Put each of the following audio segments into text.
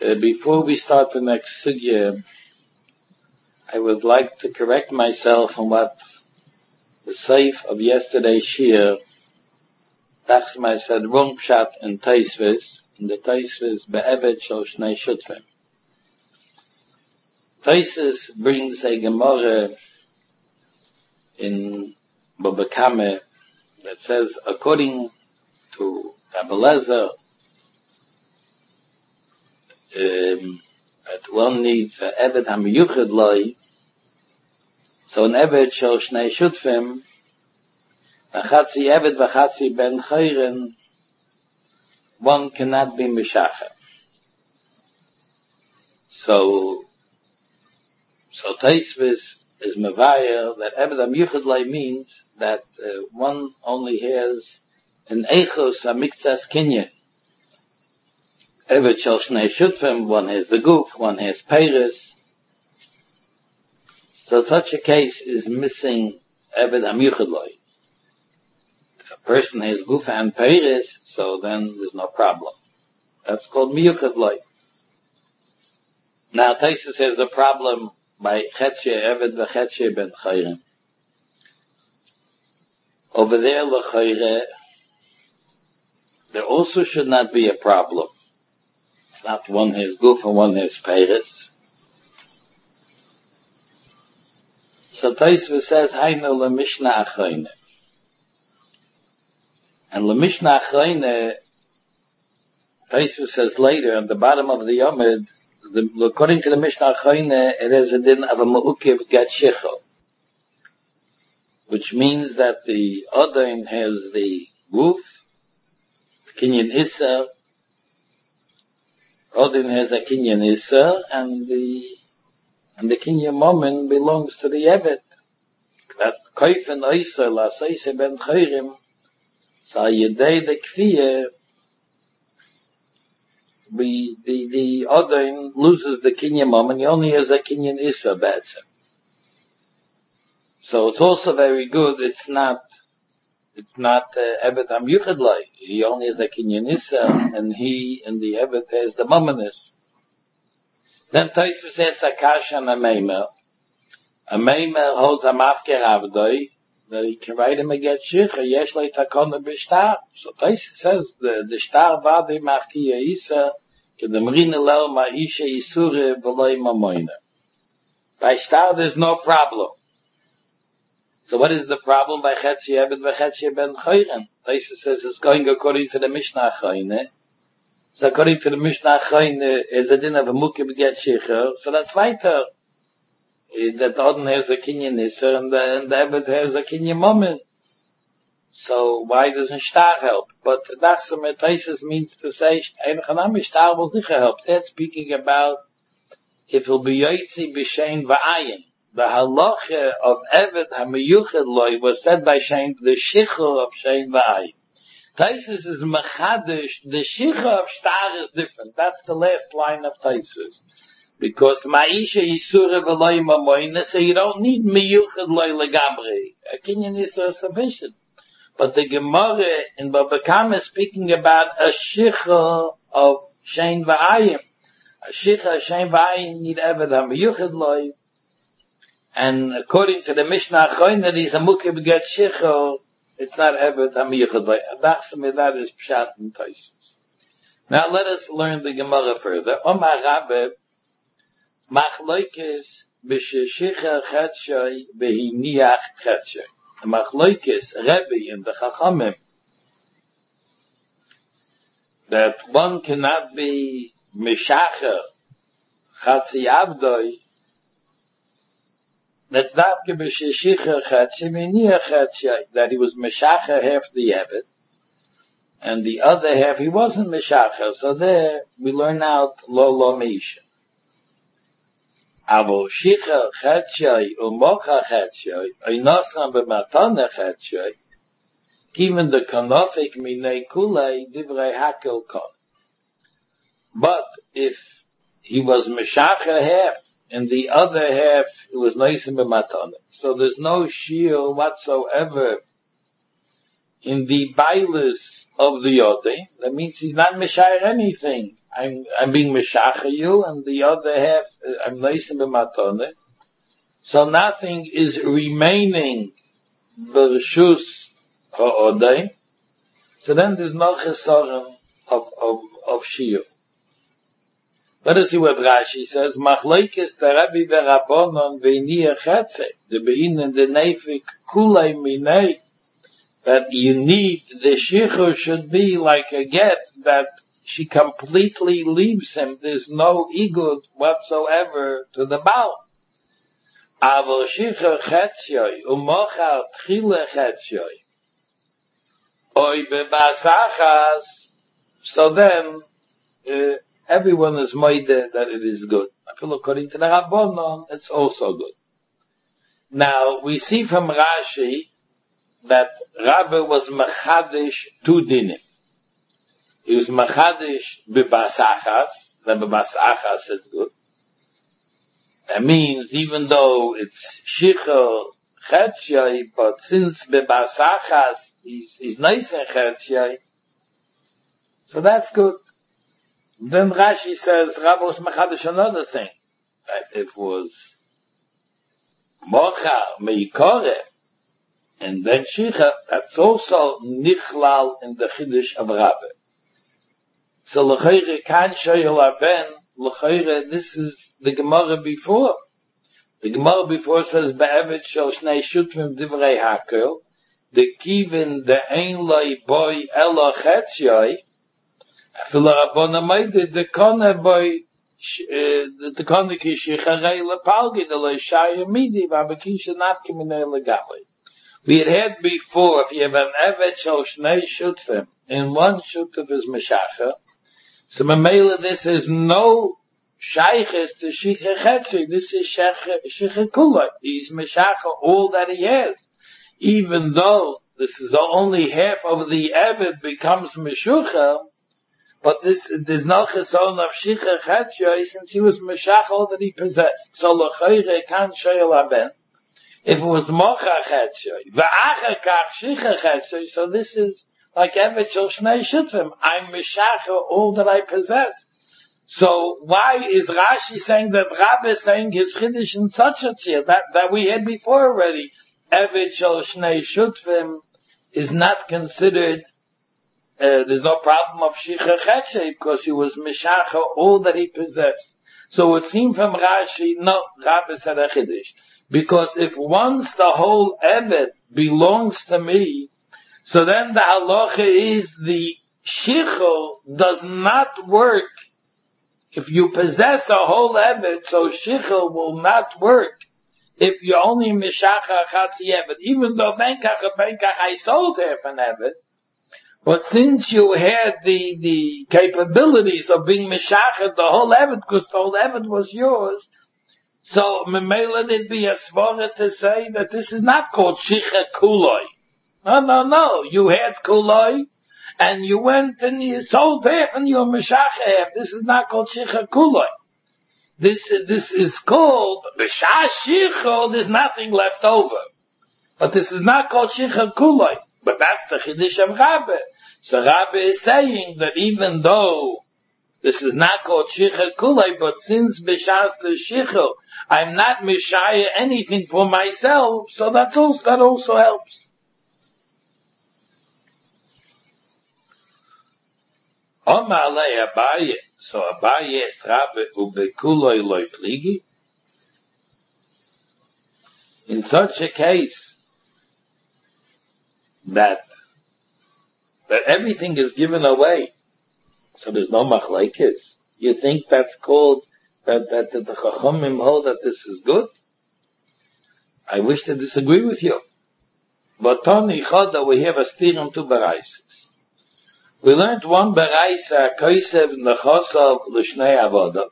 Before we start the next sugya, I would like to correct myself on what the seif of yesterday's shir, Tachsma said wrong pshat in Taisvis, in the Taisvis be'eved shel shnei shutfim. Taisus brings a Gemara in Baba Kama that says, according to Rabbi Lezer, that one needs a Eved HaMiyuchad Loi, so an Eved shel shnei shutfim, v'chatzi Eved v'chatzi ben chayren, one cannot be Meshacher. So Taisvis is Mevayer that Eved HaMiyuchad Loi means that one only has an Eichos HaMiktzas Kinyan. Eved shel shnei shutfim, one has the guf, one has peiris. So such a case is missing Eved HaMiyuchad Loi. If a person has guf and peiris, so then there's no problem. That's called Miyuchad Loi. Now Taisus has a problem by Chetche Eved v'Chetche ben Chayrim. Over there, l'chayre, there also should not be a problem. It's not one has guf and one has peiris. So Taisva says, Hainu l'mishna achayne. And l'mishna achayne, Taisva says later, at the bottom of the Yomid, according to the Mishnah achayne, it has a din of a ma'ukiv get shicho, which means that the Odain has the guf, Kinyan Issa, Odin has a Kinyan Issa, and the Kinyan Momen belongs to the Eved. That's Koif and Isa, L'Aseise ben Chayrim, so Yedei the Kfiyeh, the Odin loses the Kinyan Momen, he only has a Kinyan Issa, that's it. So it's also very good, it's not Eved HaMiyuchad Loi. He only has a Kinyan Issa, and he and the Eved has the Momenis. Then Taisva says Akash and a Meimer. A Meimer holds a Mafker Avdoi, that he can write him a get Shicha, Yesh Lei Takona B'Shtar. So Taisva says the Shtar Vadi Mafkiya Issa, Kedemrina Lel Ma'isha Yisure V'Loi Mamoyna. By Shtar there's no problem. So what is the problem by Chetzi Eved v'Chetzi ben Chayren? Taisva says it's going according to the Mishnah Achayne. So according to the Mishnah Achayne, is a din of a mukib get shicher. So that's weiter. That Odin has a Kinyan Isser and the Eved has a Kinyan Momen. So why doesn't Shtar help? But Dachsam Taisva means to say, Einachanam Shtar will sicher help. That's speaking about if he'll be Yotzi b'Shein v'Ayin. The halacha of Eved HaMiyuchad Loi was said by Shein, the shichur of Shein v'Ayin. Taisus is mechadish, the shichur of Shtar is different. That's the last line of Taisus. Because Ma'isha Yisura v'Loi Mamoyna, so you don't need Miyuchad Loi legamri. A Kinyan is sufficient. But the Gemara in Baba Kama is speaking about a shichur of Shein v'Ayin. A shichur of Shein v'Ayin need Eved HaMiyuchad Loi. And according to the Mishnah Achayne, that he's a mukib get shicho, it's not Eved HaMiyuchad Loi. That is pshat and Taisus. Now let us learn the Gemara further. Omar Rabbe, Machloikis b'sheshicha chetshoi b'hiniach chetshoi. The Machloikis, Rebbe and the Chachamim, that one cannot be Meshacher, Chatzi Avdoi, that's not that he was Meshacher half the Eved, and the other half he wasn't Meshacher. So there we learn out Lo Meisha. Avo Shicha Chetshoi Umocha Chetshoi Einosan B'Matana Chetshoi Given the Kanofik Minei Kulei Divrei Hakel Kon. But if he was Meshacher half, and the other half it was Noisim B'Matana. So there's no shield whatsoever in the bailus of the Yodeh. That means he's not Meshayr anything. I'm being Meshacha you, and the other half, I'm Leisim b'matone. So nothing is remaining b'reshus ha'odei. So then there's no chesaron of Shiyuh. Let us see what Rashi says. Machlokes Rabbi v'Rabbanon v'niyah chetze. The bein and the nefik kulei minei. That you need, the shichur should be like a get, that she completely leaves him. There's no igud whatsoever to the Baal. Aval shichur chetzyoy, umochar tchile chetzyoy. Oy bebasachas. So then, everyone is made that it is good. I feel according to the Rabbanon, it's also good. Now, we see from Rashi that Rabbi was mechadish two dinim. He was mechadish bebasachas, that bebasachas is good. That means even though it's shichur chetzyai, but since bebasachas he's nice in chetzyai, so that's good. Then Rashi says Rabbi was mechadish another thing, that it was mocha meikore, and then shicha, that's also nichlal in the chiddush of Rabbi. So l'chayre kan shoyel aben, l'chayre, this is the Gemara before. The Gemara before says be'evet shel shnei shutfim divrei hakel, the kivin the ein loy boy elo chetzyai, afilu Rabbona meide the kone boy the kone ki shicharei lepalgi the loy shaya midi v'abekisha nafki minei legamri. We had before, if you have an evet shel shnei shutfim, in one shutf is meshacha, so Mamela, this is no shayches to shicha chetzi, this is shicha kulai. He's meshacha all that he has. Even though this is only half of the evet becomes meshucha, but there's no cheson of shicha chetzi since he was meshacha all that he possessed. So l'chayre kan shoyel aben. If it was mocha chetzoy, v'acher kach shicha chetzoy, so this is like evet shel shnei shutfim. I'm mishacha all that I possess. So why is Rashi saying that Rabbi is saying his chiddush in such a tzir that we had before already? Evet shel shnei shutfim is not considered. There's no problem of shicha chetzoy because he was mishacha all that he possessed. So it seemed from Rashi, no, Rabbi said a chiddush. Because if once the whole evet belongs to me, so then the halacha is the shichur does not work. If you possess a whole evet, so shichur will not work. If you only mishacha chatzi evet, even though benkach I sold half an evet, but since you had the capabilities of being mishacha the whole evet, because the whole evet was yours, so, Memela did be a svara to say that this is not called shicha kuloi. No. You had kuloi, and you went and you sold half and you meshacha half. This is not called shicha kuloi. This is called, b'shah shicha, there's nothing left over. But this is not called shicha kuloi. But that's the chiddush of Rabbi. So Rabbi is saying that even though this is not called shicha kuloi, but since b'shas the shicha, I'm not mishaya anything for myself, so that also helps. Omar le Abaye, so Abaye est Rabbi ubekuloi loi pligi. In such a case, that everything is given away, so there's no machlekes. You think that's called that the Chachamim hold that this is good? I wish to disagree with you. But Tony Choda, we have a steer two baraises. We learned one baraisa, Kosev Nechosav L'Shnei Avodah.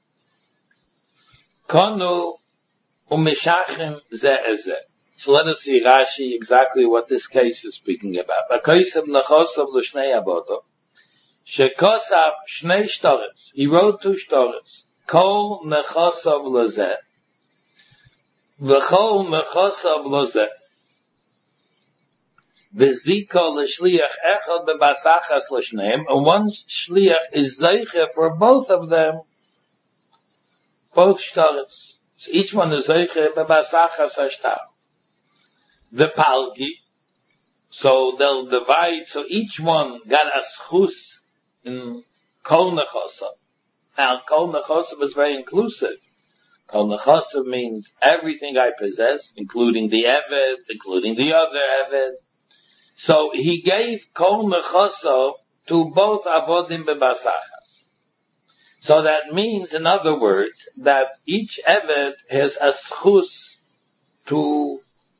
Konu Umeshachim Ze Eze. So let us see Rashi exactly what this case is speaking about. Kosev Nechosav L'Shnei Avodah. Shekosav Shnei Shtoretz. He wrote two Shtoretz. Kol nechosav lozeh, v'chol nechosav lozeh. V'zika l'shliach echad bebasachas l'shneim, and one shliach is zeiche for both of them, both shtaris. So each one is zeiche bebasachas hashtar. The palgi, so they'll divide, so each one got a schus in kol nechosav. Now, kol nechosav is very inclusive. Kol nechosav means everything I possess, including the eved, including the other eved. So he gave kol nechosav to both avodim bebasachas. So that means, in other words, that each eved has a schus to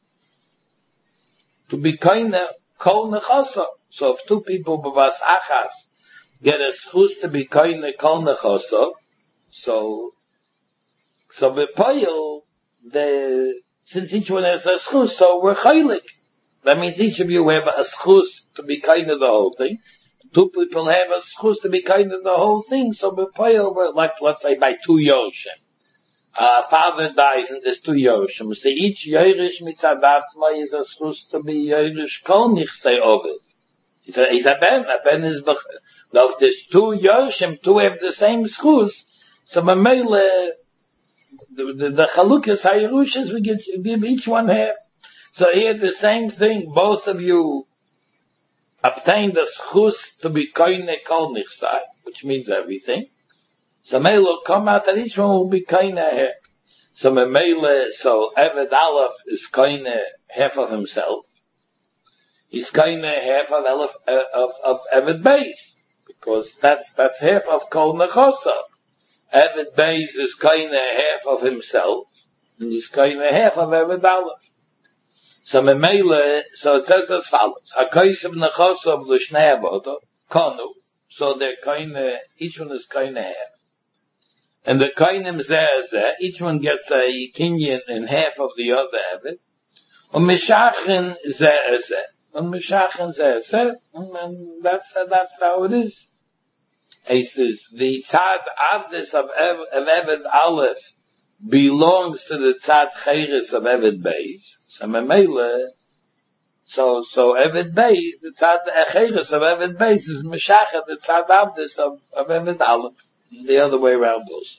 be kind of kol nechosav. So if two people bebasachas get a schus to be kind of kol nechosav, so b'poyel, since each one has a schus, so we're chaylik. That means each of you have a schus to be kind of the whole thing. Two people have a schus to be kind of the whole thing. So b'poyel, we're like, let's say by 2 yoshim. Father dies and there's 2 yoshim. So each yorish mitzadatzma is a schus to be yorish kol nichsei ovid. He's a ben. A ben is now if there's 2 yoshim, 2 have the same schus, so mamele, the chalukas hayerushas, we give each one half. So here the same thing, both of you obtain the schus to be koine kol nichsai, which means everything. So Mele will come out that each one will be koine half. So Mele, so Eved Aleph is koine half of himself. He's koine half of Eved Beis, because that's half of kol nechosav. Eved Beis is koine half of himself, and he's koine half of Eved Aleph. So Memele, so it says as follows: HaKoysev nechosav l'shnei avodo konu. So they're koine, each one is koine half, and the koinim zeh, each one gets a kinyan in half of the other Eved. And Mishachin zeh, and Mishachin zeh, and that's how it is. He says the tzad avdis of Eved Aleph belongs to the tzad cheres of Eved Beis. So Memele, so Eved Beis, the tzad cheres of Eved Beis is Meshachet, the tzad avdis of Eved Aleph. The other way around also.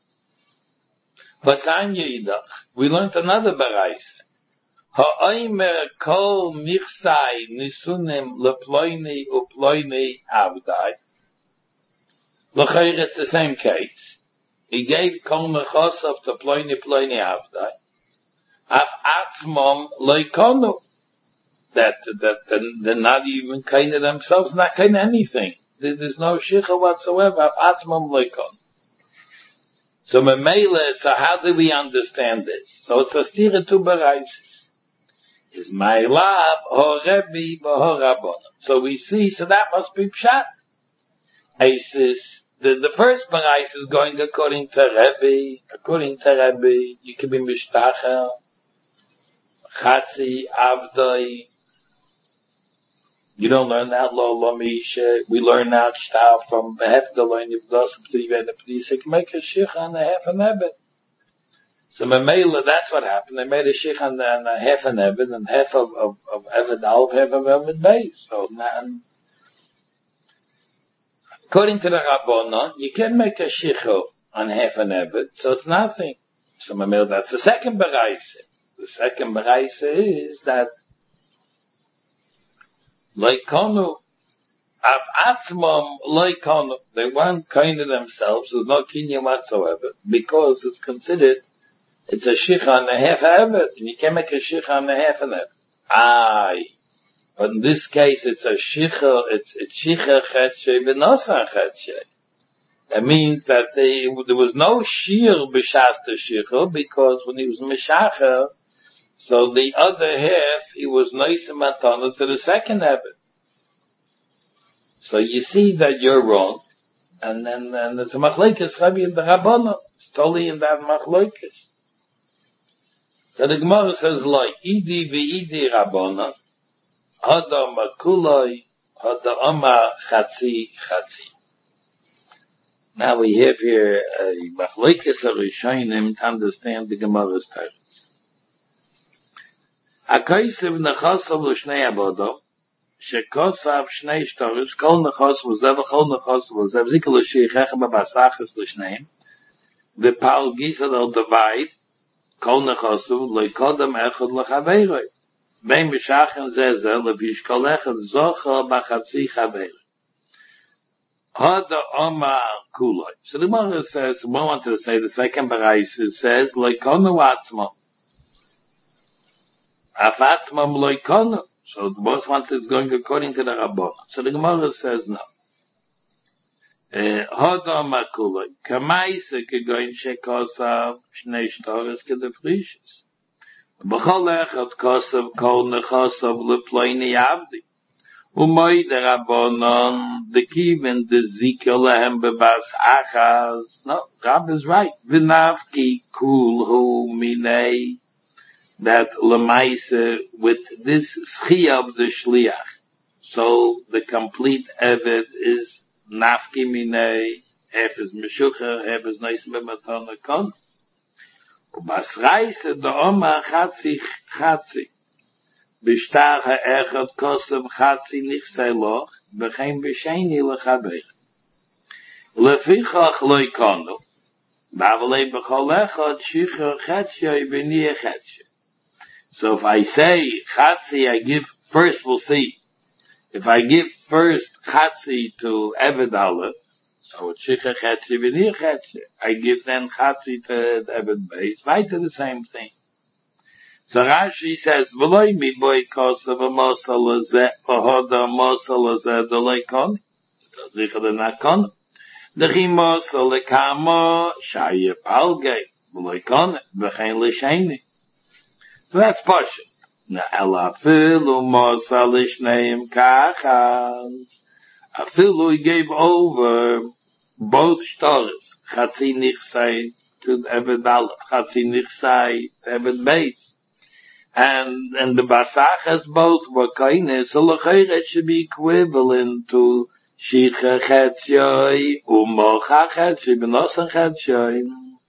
Basan Yidach, we learned another baraisa. Ha'omer kol nichsai nisunim leploini uploini avdai. L'chayr, it's the same case. He gave kol nechosav to ploini avdai. Af atzmom loikonu. That they're not even kind of themselves, not kind of anything. There's no shicha whatsoever. Af atzmom loikonu. So Memele, so how do we understand this? So it's a stira to baraisis. Is my love ho Rebbe ho Rabbanon. So we see, so that must be pshat. The first barais is going according to Rebbe. According to Rebbe, you can be mishtachel, chatzi, avdoi. You don't learn that lo misha. We learn that shtar from Behefdaloi Nivdos P'tivei Nep'tis. You can make a shich on the half an ebed. So Memele, that's what happened. They made a shich on the half an ebed, and half of Eved Aleph, half of Eved Beis. So now, according to the Rabbanon, you can make a shicho on half an ebed, so it's nothing. So Memele, that's the second baraisa. The second baraisa is that loikonu, af atzmom loikonu, they weren't kind to themselves, there's no kinyan whatsoever, because it's considered, it's a shich on the half ebed, and you can't make a shich on the half an ebed. But in this case, it's a shicha, it's shicha chetshe v'nosan chetshe. That means that there was no shir b'shas the shicha, because when he was mishacher, so the other half, he was noisem matana to the second ebed. So you see that you're wrong, and it's a machlokes Rabbi and the Rabbanon. It's totally in that machlokes. So the Gemara says, like, idi v'idi Rabbanon, hada makuloi, hada ama chatzi. Now we have here a machlokes of Rishonim to understand the Gemara's text. HaKoysev nechosav l'shnei avodo, שכוסף שני שטורס, כל נחוס וזה וכל נחוס וזה, וזה כאילו שיחך בבסחס לשניהם, ופעל גיסד על דבייד, כל נחוסו, לא יקודם אחד לחברו. בין משכן זה, לביש כל אחד זוכר בחצי חברו. Hada Omar Kuloi. So the Gemara says, one wanted to say, the second Barais, it says, Loikonu Atzmo. Af Atzmo Loikonu. So the boss wants it's going according to the Rabbon. So the Gemara says, no. Hada Omar Kuloi. Kamaise kegoin shekosav shnei shtores kedefrishis. B'chol echad kosav kol nechosav leploini avdi. Umoy der Rabbanon, the kiven the zikel lehem bebas achas. No, Rab is right. V'navki kul hu minei. That lemaise with this schia of the shliach. So the complete evet is nafki minei. Hef is meshucha, hef is neis b'matana kon. Ubas reise the oma chatzi. בשטח האחד כוסף חצי נכסי לוח, וכן בשני לחבר. לפיכך לא יקונו, אבל בכל אחד שחר חצי בני חצי. So if I say חצי, I give, first we'll see, if I give first חצי to Eved Aleph, so it's שחר חצי בני חצי, I give then חצי to Eved Beis, weiter the same thing. So Rashi says, "V'loy mi boy kosav a mosal azeh, v'hoda mosal azeh d'leikon." So zicha the nakon. Dechi mosal lekamo shaya palgei d'leikon v'chein l'sheini. So that's Pasha. Na elafilu mosal l'shneim kachas. Afilu he gave over both shtoris. Chatzi nichsai to Eved Aleph, Chatzi nichsai to Eved Beis. And the Basachas both were kaines, so it should be equivalent to Shicha Chetzioy, Umocha Chetzioy, Benosan Chetzioy.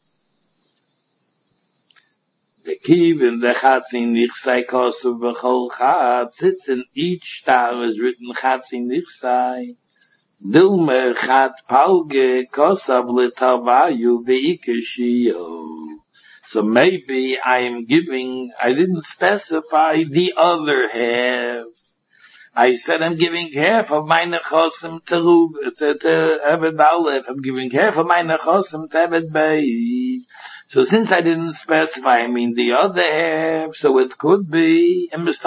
The Kivin, the Chatzin Nichsai Kosuv B'chol Chatz, it's in each star is written Chatzin Nichsai. Dilmer Chat Palge Kosav L'Tavayu V'ikeshio. So maybe I didn't specify the other half. I said I'm giving half of my nechosim to Eved Aleph. I'm giving half of my nechosim to Eved Beis. So since I didn't specify, I mean the other half, so it could be,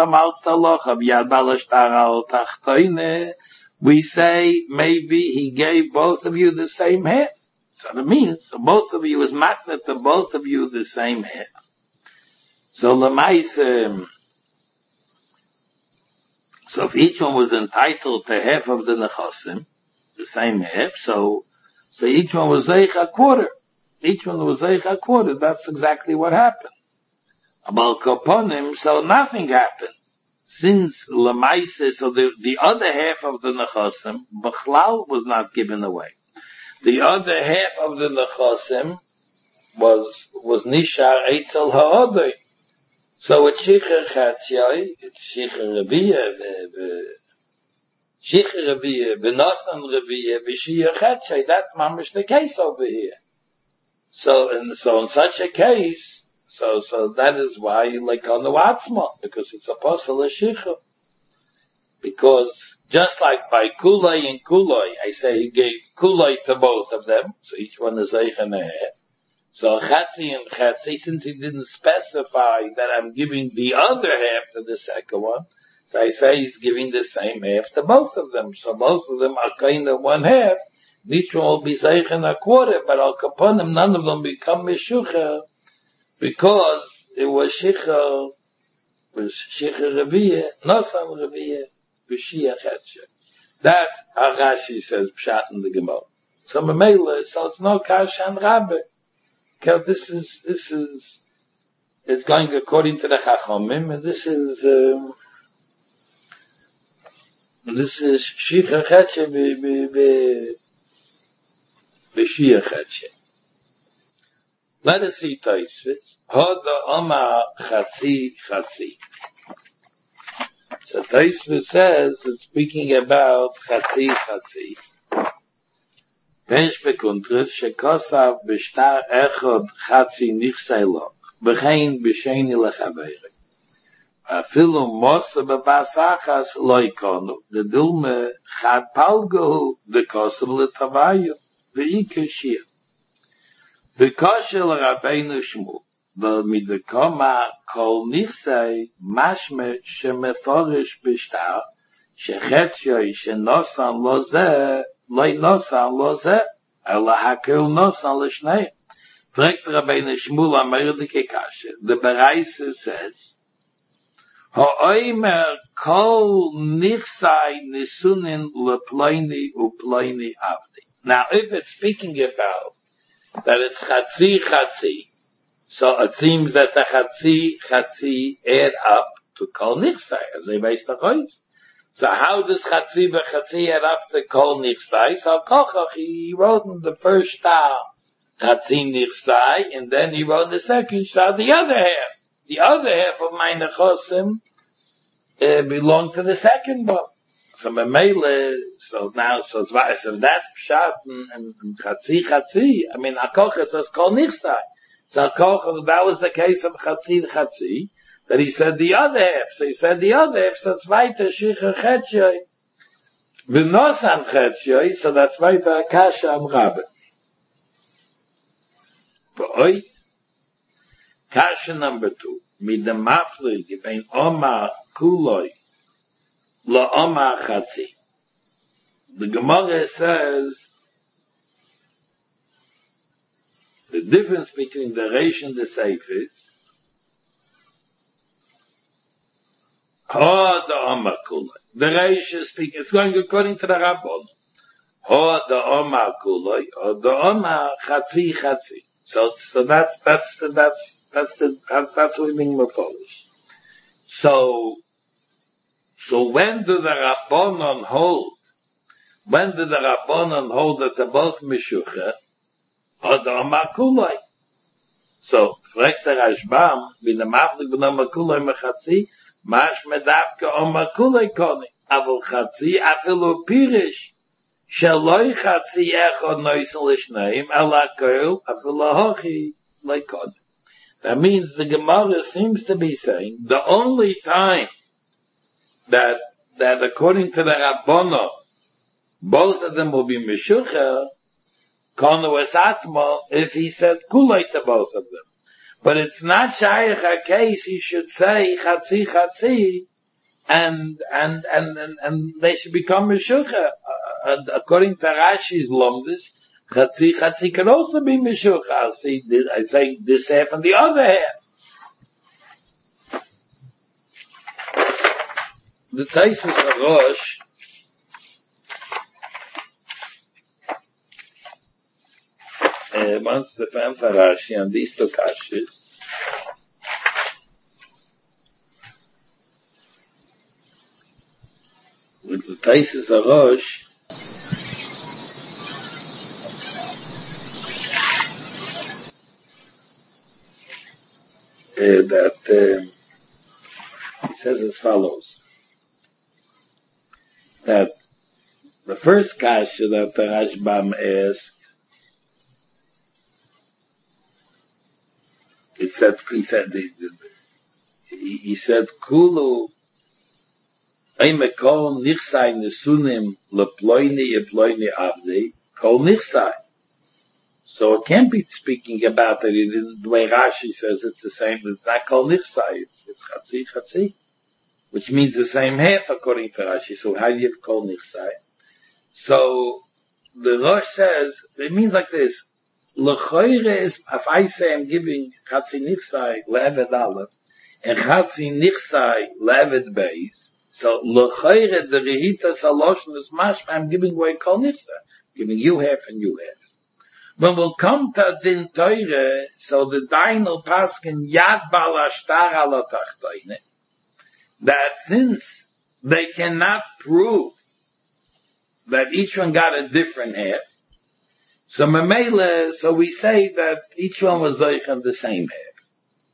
we say maybe he gave both of you the same half. So that means, so both of you is magnet to both of you the same half. So Lamaise, so if each one was entitled to half of the nechosim, the same half, so each one was zeich a quarter. Each one was zeich a quarter. That's exactly what happened. Abal Koponim, so nothing happened. Since Lamaise, so the other half of the nechosim, Bechlal was not given away. The other half of the nechosim was nishar eitzel ha'odoi. So it's shicher chatziyai, it's shicher reviyah, b'nosan reviyah, b'shiyah chatziyai. That's mamish the case over here. So in such a case, so that is why like on the watzma, because it's a posel of shicher. Because just like by Kuloi and Kuloi, I say he gave Kuloi to both of them, so each one is Eich and a half. So Chatzi and Chatzi, since he didn't specify that I'm giving the other half to the second one, so I say he's giving the same half to both of them. So both of them are kind of one half. Each one will be Eich and a quarter, but Al Kaponim, none of them become Meshucha, because it was Shicha Reviyah, Nosan Reviyah. That's how Rashi says Pshat in the Gemara. So Mamela, so it's no Kashan Rabbe. Because this is, it's going according to the Chachomim, and this is Shicha Chetche B'Shia Chetche. Let us see Tosfos. Hoda Omar Chatzi. So Tosfos says it's speaking about Chatzi. Pench bekuntres shekosav b'shtar echod Chatzi nichsei lo, b'chein b'sheni lechavere. Afilu mosa b'basachas lo ikonu, the dulme chad palgo the kosav l'tavayu, v'ike shir. V'koshel Rabbeinu Shmuel, v'midekoma kol nichsei mashme shemeforish b'shtar, shechetshoi shenosan lo zeh, loy nosan lo zeh, ela hakel nosan l'shnei. Fragt Rabbeinu Shmuel amerdike kashe. The Bereise says, Ha'oimer kol nichsai nisunin leploini uploini avdi. Now, if it's speaking about that it's chatzi, so it seems that the chatzi add up to kol nichsai, as they based the So how does chatzi add up to kol nichsai? So Kochach, he wrote in the first star, chatzi nichsai, and then he wrote in the second star, the other half. The other half of my nechosim belonged to the second book. So Memele, so that's pshat and chatzi. I mean, Akoch says kol nichsai. So Akoch, that was the case of chatzi, that he said the other half. So he said the other half, so it's weiter shicher chetshoi. V'nosan chetshoi, so that's weiter kasha am rabbe. V'oi, kasha number 2. Mit dem maflig, ben Omar kuloi, la Omar chatzi. The Gemara says, the difference between the Reish and the Seif is, the Omar kuloi. The Reish is speaking, it's going according to the Rabbon. The Omar kuloi, the Omar chatzi. So that's what we mean with Polish. So when do the Rabbanon hold? When do the Rabbanon hold that they're both Meshucha? Or the Omar kuloi? So, fragt der Rashbam, bin der Maflik bin Omar kuloi mechatzi, mash medavka Omar kuloi koni. Avol chatzi afilu pirish, sheloi chatzi echod noisen l'shneim, ala koil afilu hochi leikoni. That means the Gemara seems to be saying the only time that according to the Rabbono, both of them will be Meshucha, Konu Esatzmo, if he said Kulay to both of them. But it's not Shayach a case, he should say Chatzi, and they should become Meshucha. According to Rashi's Lomdus, Chatzi can also be Meshucha. I say this half and the other half. The Tosfos Arosh wants to find for Rashi on these two kashis. With the Tosfos Arosh, that he says as follows, that the first kasha that the Rashbam asked, he said Kulu Eime kol nichsai nesunim leploini avdei kol nichsai. So it can't be speaking about that. The way Rashi says it's the same. It's not kol nichsai. It's chatzi, which means the same half according to Rashi. So how do you have kol nichsai? So the Rosh says it means like this. L'choire is, if I say I'm giving chatzi nichsai le'eved aleph and chatzi nichsai le'eved beis, so l'choire the rehita saloshon is mashma, I'm giving away kol nichsai, giving you half and you half. When we'll come to din teure, so the Dainel paskin yad bal ashtar ala tachtoine, that since they cannot prove that each one got a different half, so we say that each one was zoich of the same half.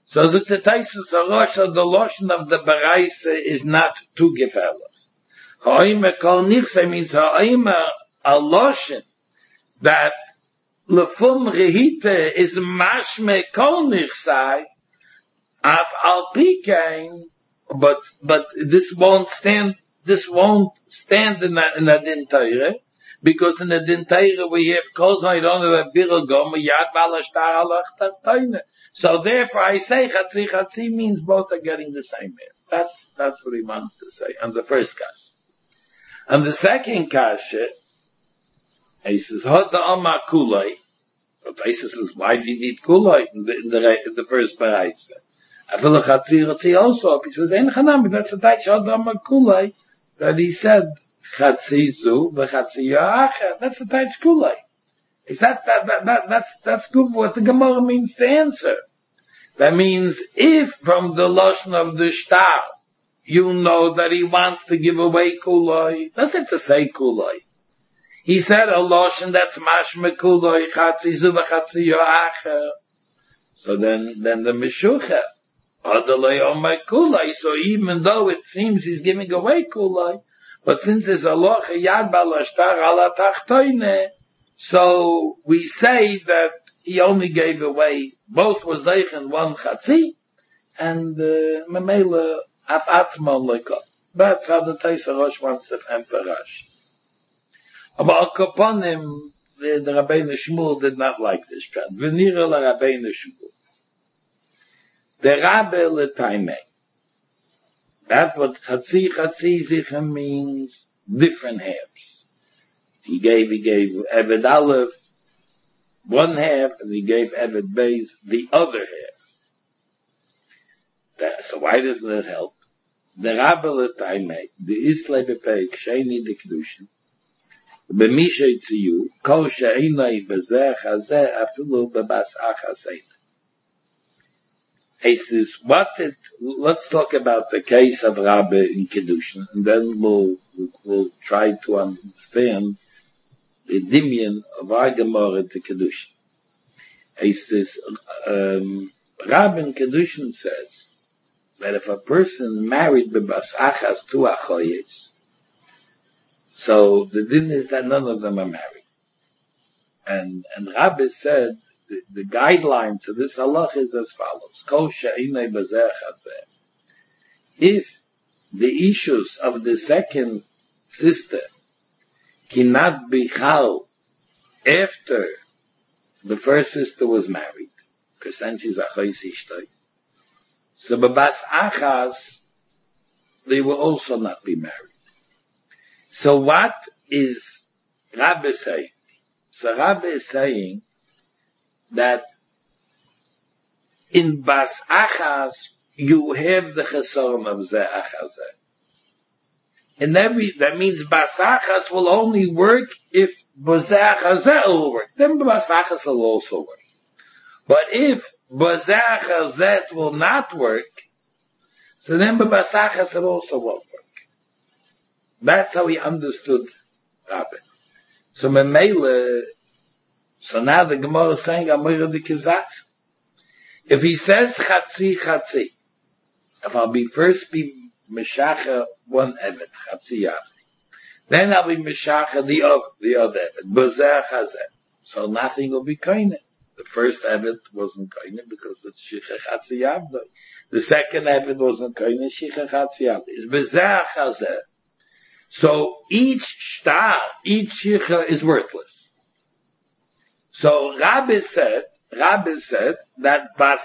So the Taisus Arosha, the lotion of the Baraisa is not too gefährlich. Ha'oime kol nichse means ha'oime a lotion that lefum rehite is mashme kol nichsai af al pikein, but this won't stand in the Din Torah, because in the Din Torah we have kol zman, you don't have a birul gom, yad balashtar alach tartoine. So therefore I say chatzi means both are getting the same here. That's what he wants to say on the first kasha. On the second kasha, he says, Hod Amma Kulai. So Taisa says, why do you need Kulai in the first paraisa? I feel like Chatzi also. He says, Ein Chanami, that's the Taisa Hod Amma Kulai that he said, Chatzi Zu, V'Chatzi Ya'acha. That's the Taisa Kulai. He said that's good what the Gemara means to answer. That means if from the Lashon of the Shtar, you know that he wants to give away Kulai, doesn't have to say Kulai. He said a Lashon that's mashme Kulai, Chatzi Zu v'Chatzi Yo'acher. So then the Meshucha, Adalei Omay Kulai, so even though it seems he's giving away Kulai, but since it's a Locha Yad Balashtar ala Tachtoine, so we say that he only gave away, both was Zeich and one Chatzi, and Memela Af Atzmon Lekot. That's how the Taisa Rosh wants to emphasize. But Kaponim, the Rabbeinu Shmuel did not like this prat. V'nira la Rabbeinu Shmuel. The Rabbe L'Taimei. That what Chatzi Zicha means, different halves. He gave Eved Aleph one half, and he gave Eved Beis the other half. So why doesn't it help? The Rabbe L'Taimei, the Islay Bepeik, Sheni the Kedushin, B'mishay Tziyu, Kol She'inai B'zeh Chazeh Afilu B'bas Achasein. He says, let's talk about the case of Rabbe in Kedushin, and then we'll try to understand the Dimyan of our Gemara to Kedushin. He says, Rabbe in Kedushin says that if a person married B'bas Achas two Achoyes, so the din is that none of them are married. And Rabbi said, the guidelines to this halach is as follows. Kol she'inei b'zeh chazeh. If the issues of the second sister cannot be chal after the first sister was married, because then she's achois ishtoi, so b'bas achas, they will also not be married. So what is Rabbi saying? So Rabbi is saying that in Bas Achaz you have the chesaron of Zeh Achazeh. And that means Bas Achaz will only work if Zeh Achazeh will work. Then Bas Achaz will also work. But if Zeh Achazeh will not work, so then Bas Achaz will also won't work. That's how he understood Rabbi. So Memele, so now the Gemara is saying Amira de Kizach. If he says Chatzi, if I'll be Meshacha one Evet, Chatzi Yachi, then I'll be Meshacha the other Evet, B'zeh Chazeh. So nothing will be Koine. The first Evet wasn't Koine because it's Shicha Chatzi Yavdoi. The second Evet wasn't Koine, Shicha Chatzi Yavdoi. It's B'zeh Chazeh. So each shicha is worthless. So Rabbi said that Bas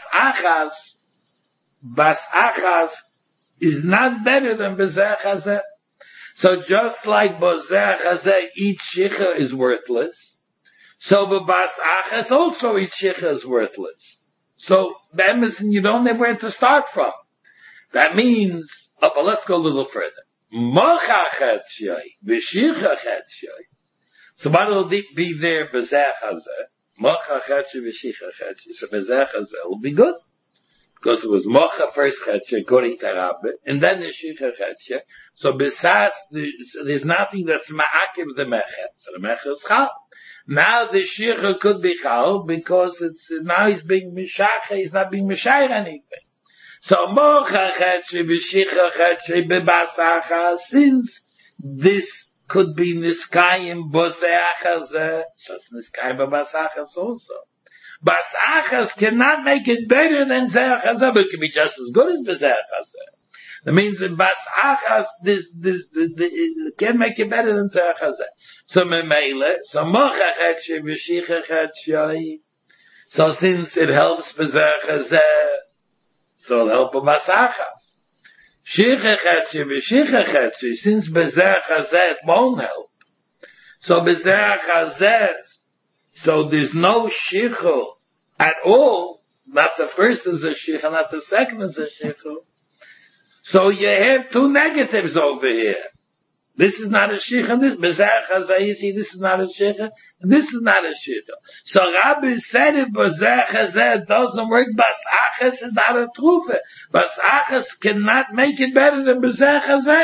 Achaz is not better than B'zeh Chazeh. So just like B'zeh Chazeh, each shicha is worthless. So Bas Achaz also each shicha is worthless. So that means you don't know where to start from. That means, but let's go a little further. Mocha chetzioi, v'shicha chetzioi. So what will be there, B'zeh Chazeh? Mocha chetzioi, v'shicha chetzioi. So B'zeh Chazeh will be good. Because it was Mocha first chetzioi, according to Rabbi, and then the Shicha chetzioi. So besides, there's nothing that's ma'akiv the mechet. So the mechet is chal. Now the Shicha could be Chal because now he's being Mishacha, he's not being Mishair anything. So Mocha Chetzi B'Shicha Chetzi B'Basachas, since this could be Niskayim B'Seachas, so it's Niskayim B'Basachas also. Basachas cannot make it better than Zeachas, but it can be just as good as B'Seachas. That means that Basachas, this can make it better than Zeachas. So Memele, so Mocha Chetzi B'Shicha Chetzi, so since it helps B'Seachas, so it'll help Basachas. Shicha Chetzi B'Shicha Chetzi, since B'Seachas it won't help. So B'Seachas, so there's no Shicha at all, not the first is a Shicha, not the second is a Shicha. So you have two negatives over here. This is not a Shicha, this B'Seachas, you see, this is not a Shicha, and this is not a Shicha. So Rabbi said if B'Seachas doesn't work, Basachas is not a Trufa. Basachas cannot make it better than B'Seachas.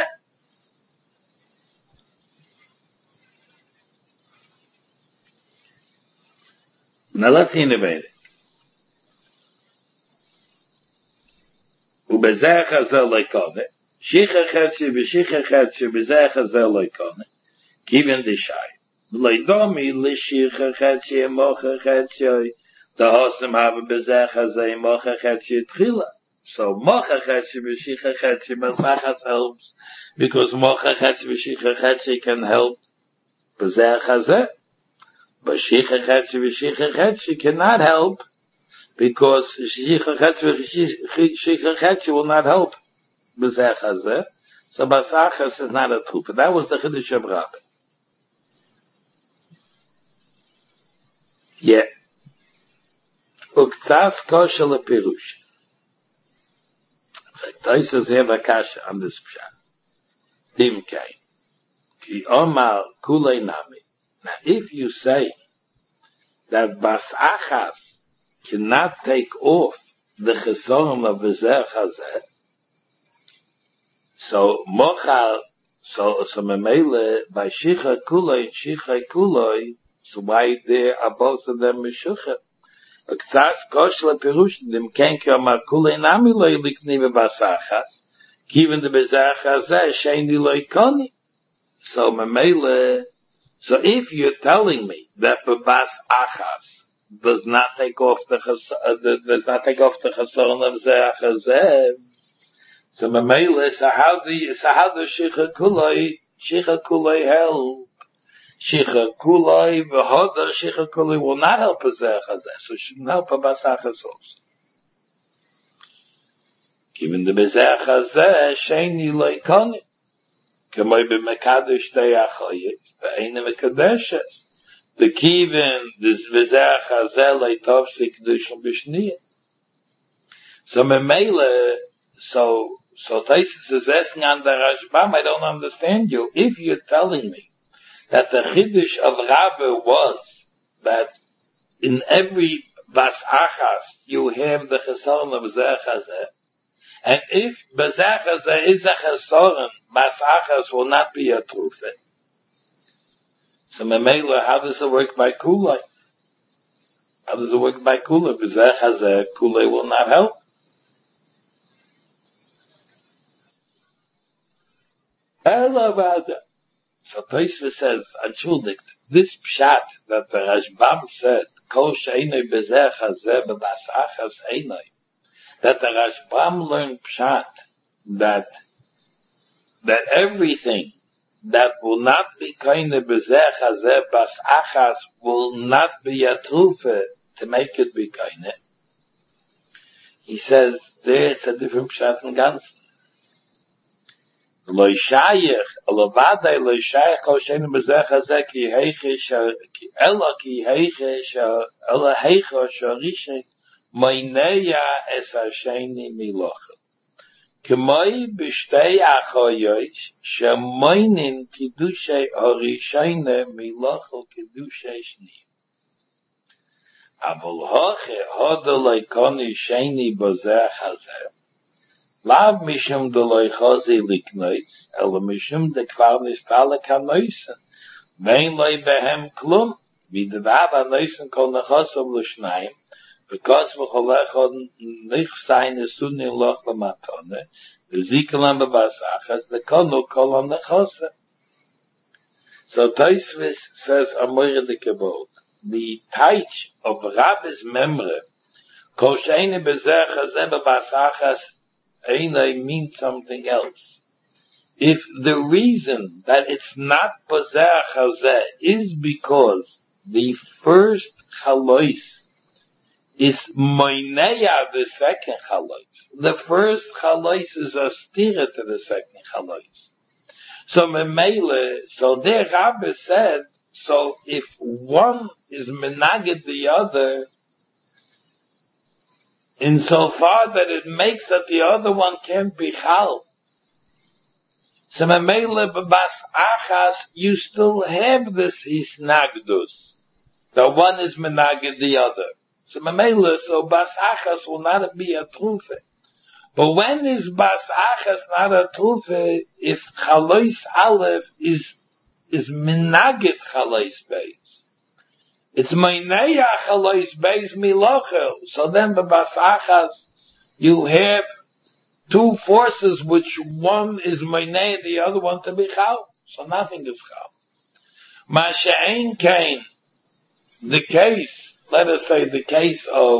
Now let's innovate it. U'B'Seachas leikone. Shicha Chetzi B'Shicha Chetzi B'Seachas leikone. Given the shy. Leidomi l'Shicha Chetzi Mocha Chetzi. The Hosem have B'Seachas Mocha Chetzi Tchila. So Mocha Chetzi B'Shicha Chetzi B'Seachas helps because Mocha Chetzi B'Shicha Chetzi can help B'Seachas. But Shicha Chetzi B'Shicha Chetzi cannot help because Shicha Chetzi will not help B'Seachas. So Basachas is not a truth. That was the Chiddush of Rabbi. Yeah. Uktzas kosher lepirush. Taisus have a kasha on this pshat. Dimkei. Ki omar kulei nami. Now, if you say that Basachas cannot take off the chesorim of B'Seachas, so Mochal, so Memele, by Shicha Kuloi and Shicha Kuloi, so why there are both of them Meshucha? K'tzas Koshla Perush, them can't come out Kuloi Nami Loi Likni Basachas, given the B'Seachas, Sheini Loi Koni. So Memele, so if you're telling me that B'Bas Achas does not take off the chesorim of Zeachas, so Mamela, so how does Shicha Kuloi help? Shicha Kuloi, v'hoda Shicha Kuloi will not help a Zeachas, so she shouldn't help a Bas Achas also. Given the B'Zeachas, Sheini Leikoni. K'moi b'mekadosh te'achoyes, ve'eina mekadeshes. The kivin, this B'Zeachas leitov sh'kdushim b'shniyah. So Memele, so Taisus is asking on the Rashbam, I don't understand you. If you're telling me that the Chiddush of Rabbi was that in every Bas Achas you have the chesorim of Zeachas, and if B'Zeachas is a chesorim, Bas Achas will not be a trufa. So Memela, how does it work by Kulei? How does it work by Kulei? B'Zeachas Kulei will not help. Hello about that. So Tosfos says, entschuldigt, this pshat that the Rashbam said, Kol she'enoi B'Zeachas B'Bas Achas einoi, that the Rashbam learned pshat, that everything that will not be kind of B'Zeachas B'Bas Achas will not be a trufa to make it be kind. He says, there it's a different pshat in Ganzen. Lo shayach, lo vaday lo shayach kol she'enoi B'Zeachas ki heichish, ela ki heichish, ela heichish rishe, moineya es hasheni milocha. K'moi b'shtei achoyosh, shemoinin kiddushay harishayne milocha kiddushay shni. Avol hoche hoda leikoni sheni B'Zeachas Lav mishum de loichazi liknois, ela mishum de kvar nistale kanoisen. Vein loi behem klum, Vidav anoisen kol nechosom l'shnayim, because v'cholechon nich sein esunin loch l'matone, v'zikelam b'basachas, the konu kol on nechosem. So Tosfos says a moire de kebod. The taich of Rabbi's memre, kol sheine bezeh chazeh b'basachas, einay means something else. If the reason that it's not bezeh chazeh is because the first chalois is moineya the second chalois. The first chalois is a stira to the second chalois. So memele, so there Rabbi said, so if one is menaged the other, insofar that it makes that the other one can't be chal. So memele b'bas achas, you still have this hisnagdus. The one is menaged the other. So memele, so bas achas will not be a trufe. But when is bas achas not a trufe, if chalois aleph is menaged chalois beis? It's meineya chalois beis milochel. So then bas achas, you have two forces which one is meineya, the other one to be chal. So nothing is chal. Ma she'ein kain, the case, let us say the case of,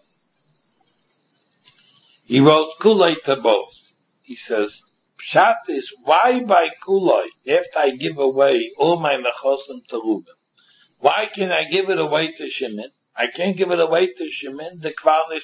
he wrote kulay to both. He says, Pshat is, why by kulay, after I give away all my nechosim to Reuben? Why can I give it away to Shimon? I can't give it away to Shimon. The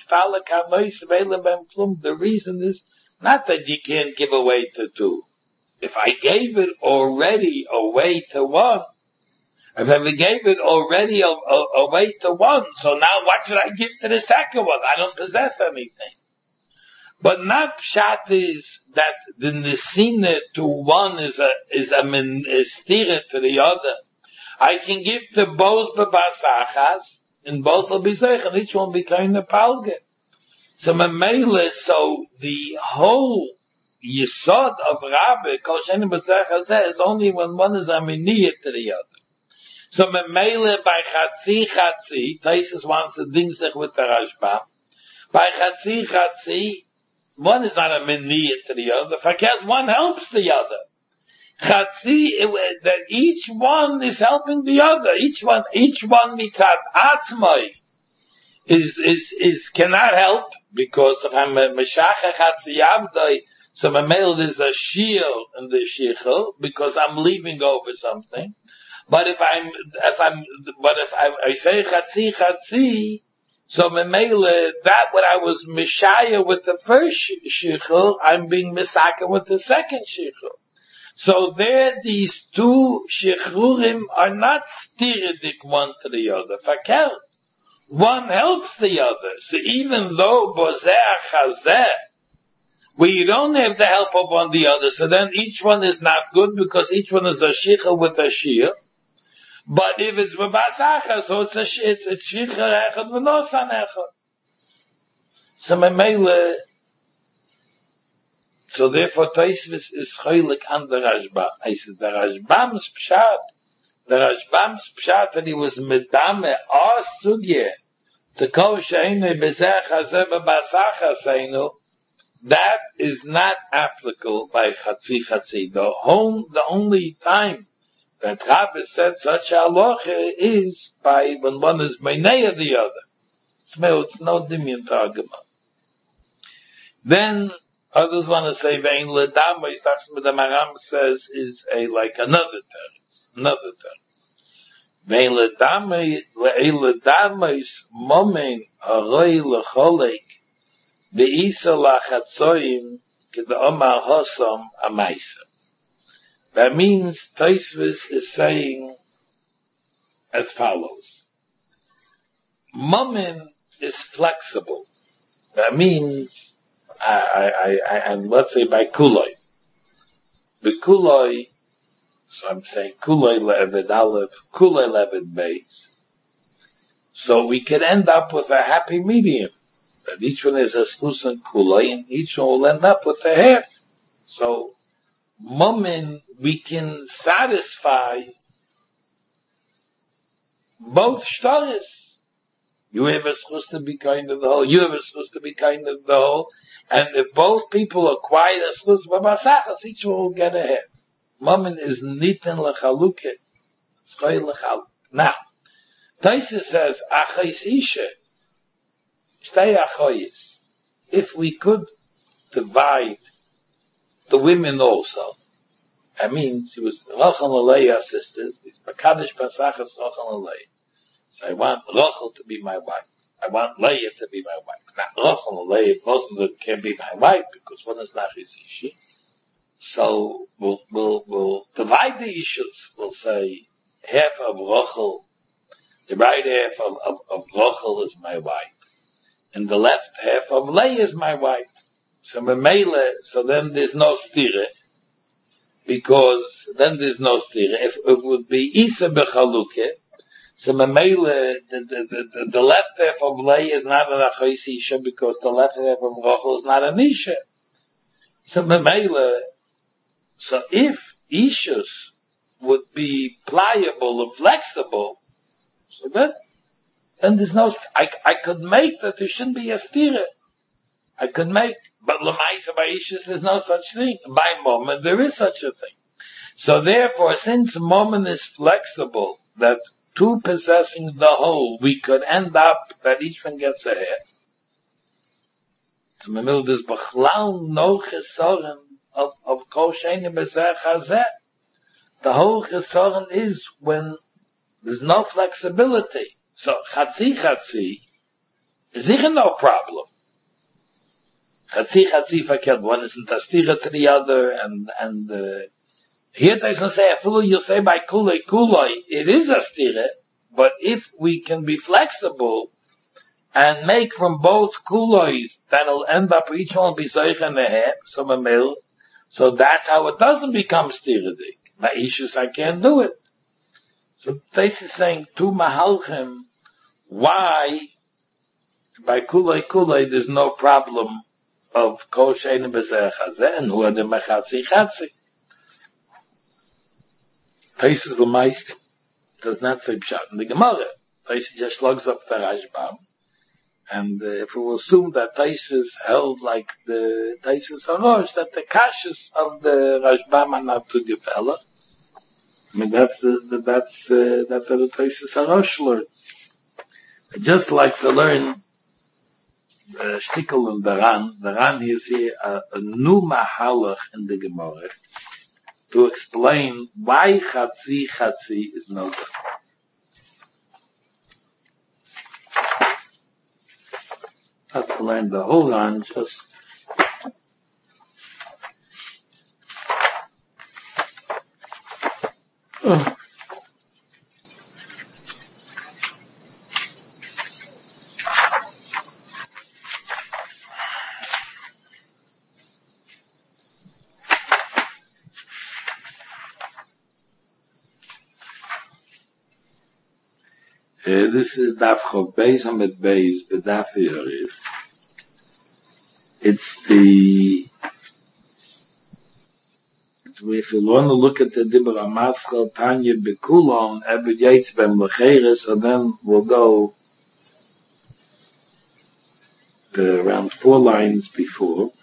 reason is not that you can't give away to two. If I gave it already away to one, if I gave it already away to one, so now what should I give to the second one? I don't possess anything. But not pshat is that the nesina to one is stira to the other. I can give to both b'basachas, and both will be zeich, and each one will be kind of palge. So memele, so the whole yesod of Rabbi, kol sheni b'zechazeh, is only when one is aminiyah to the other. So memele by chatzi, Tosfos wants to ding sich with the Rashbam. By chatzi, one is not a miniyah to the other. Fakir, one helps the other. Chatzi, that each one is helping the other. Each one mitzad atzmai is cannot help, because if I'm a meshacha chatzi yavdai, so my male is a shield in the shichel, because I'm leaving over something. But if I say chatzi, so memele, that what I was mishaya with the first shichel, I'm being misaka with the second shichel. So there, these two shichrurim are not stiridik one to the other. Fakel, one helps the other. So even though bozeh chazeh, where you don't have the help of one the other, so then each one is not good because each one is a shichel with a shir. But if it's b'basacha, so it's a shichel echad v'nosan echad. So memele, so therefore Tosfos is choylek on the Rashbam. I said the Rashbam's pshat that he was medame or sugye to kol she'enei bezeh chazeh b'basacha seinu, that is not applicable by chatzi. The only time that Rabbi said such a halacha is by when one is meinei of the other. It's no dimion targuma. Then others want to say vein ledamay. The Maram says is like another term. Vein ledamay le'eledamay momen haroi lecholek ve'isa lachatzoyim k'da'omar hosam amaisa. That means Tosfos is saying as follows. Momen is flexible. That means, and let's say by kuloi. The kuloi, so I'm saying kuloi le'evid aleph, kuloi le'evid beis. So we could end up with a happy medium. That each one is a slusan kuloi, and each one will end up with a half. So, momen, we can satisfy both stories. You have a supposed to be kind of the whole, you have a supposed to be kind of the whole, and if both people acquire a supposed to be masachas, each one will get ahead. Mammon is nitin lechaluke, schoy lechal. Now, Taisa says, achais isha, stay achoyis. If we could divide the women also, I mean, she was Rachel and Leah sisters, it's Bakadish Pasachas Rachel and Leah. So I want Rachel to be my wife. I want Leah to be my wife. Now, Rachel and Leah, both of them can be my wife, because one is Nachis Ishi. So, we'll divide the issues. We'll say, half of Rachel, the right half of Rachel is my wife, and the left half of Leah is my wife. So so then there's no stira, because then there's no stira. If it would be Isa bechaluke, so the left half of Leah is not an achos isha, because the left half of Rachel is not an isha. So if ishas would be pliable and flexible, so then there's no, I could make that there shouldn't be a stira. I could make, but l'maisa by ishas there's no such thing. By moment there is such a thing. So therefore, since moment is flexible, that two possessing the whole, we could end up that each one gets a half. So Mamil, there's b'chlal no chesoren of kol sheni b'zeh chazeh. The whole chesoren is when there's no flexibility. So chatzi is sicher no problem. Chatzi verkehrt, one isn't a stira to the other, and here they say, you'll say by kuloi, it is a stira, but if we can be flexible and make from both kulois, that'll end up, each one will be zoich and a half, so that's how it doesn't become stiradik. By ishus, I can't do it. So this is saying, to mahalchem, why, by kuloi, there's no problem of kol shein b'zeh chazeh, and who are the mechatzi chatzi. Taisus l'maist does not say pshat in the Gemara. Taisus just slugs up the Rashbam. And if we assume that Taisus held like the Taisus Harosh, that the kashas of the Rashbam are not too developed. I mean, that's how the Taisus Harosh learns. I just like to learn Shtickle and the Ran. The Ran is here a new mahalach in the Gemara to explain why chatzi is no good. Not to learn the whole Ran, just this is Daf Chov Beis Amid Beis B'Daf Yorif. If you want to look at the Dibur HaMaskal, Tanya B'Kulon, Ebed Yaitz Ben L'Cheres, and then we'll go around 4 lines before.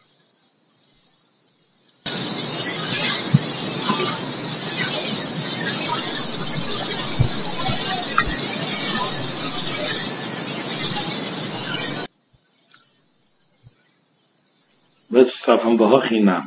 Let's start from the Hochinami.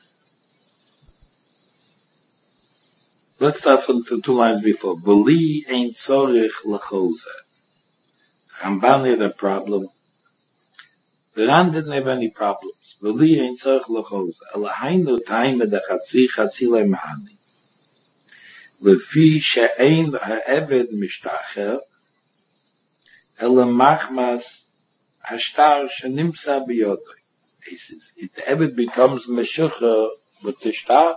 Let's start from the 2 lines before. B'li ein tzorich l'choze. Ramban had a problem. The Ran didn't have any problems. B'li ein tzorich l'choze. Elahainu taime de chatzi le'mahani. Lefi she'ein ha'eved mishtacher ele machmas hashtar shenimsa b'yodoi. He says, if the Eved becomes Meshucha with the Shtar,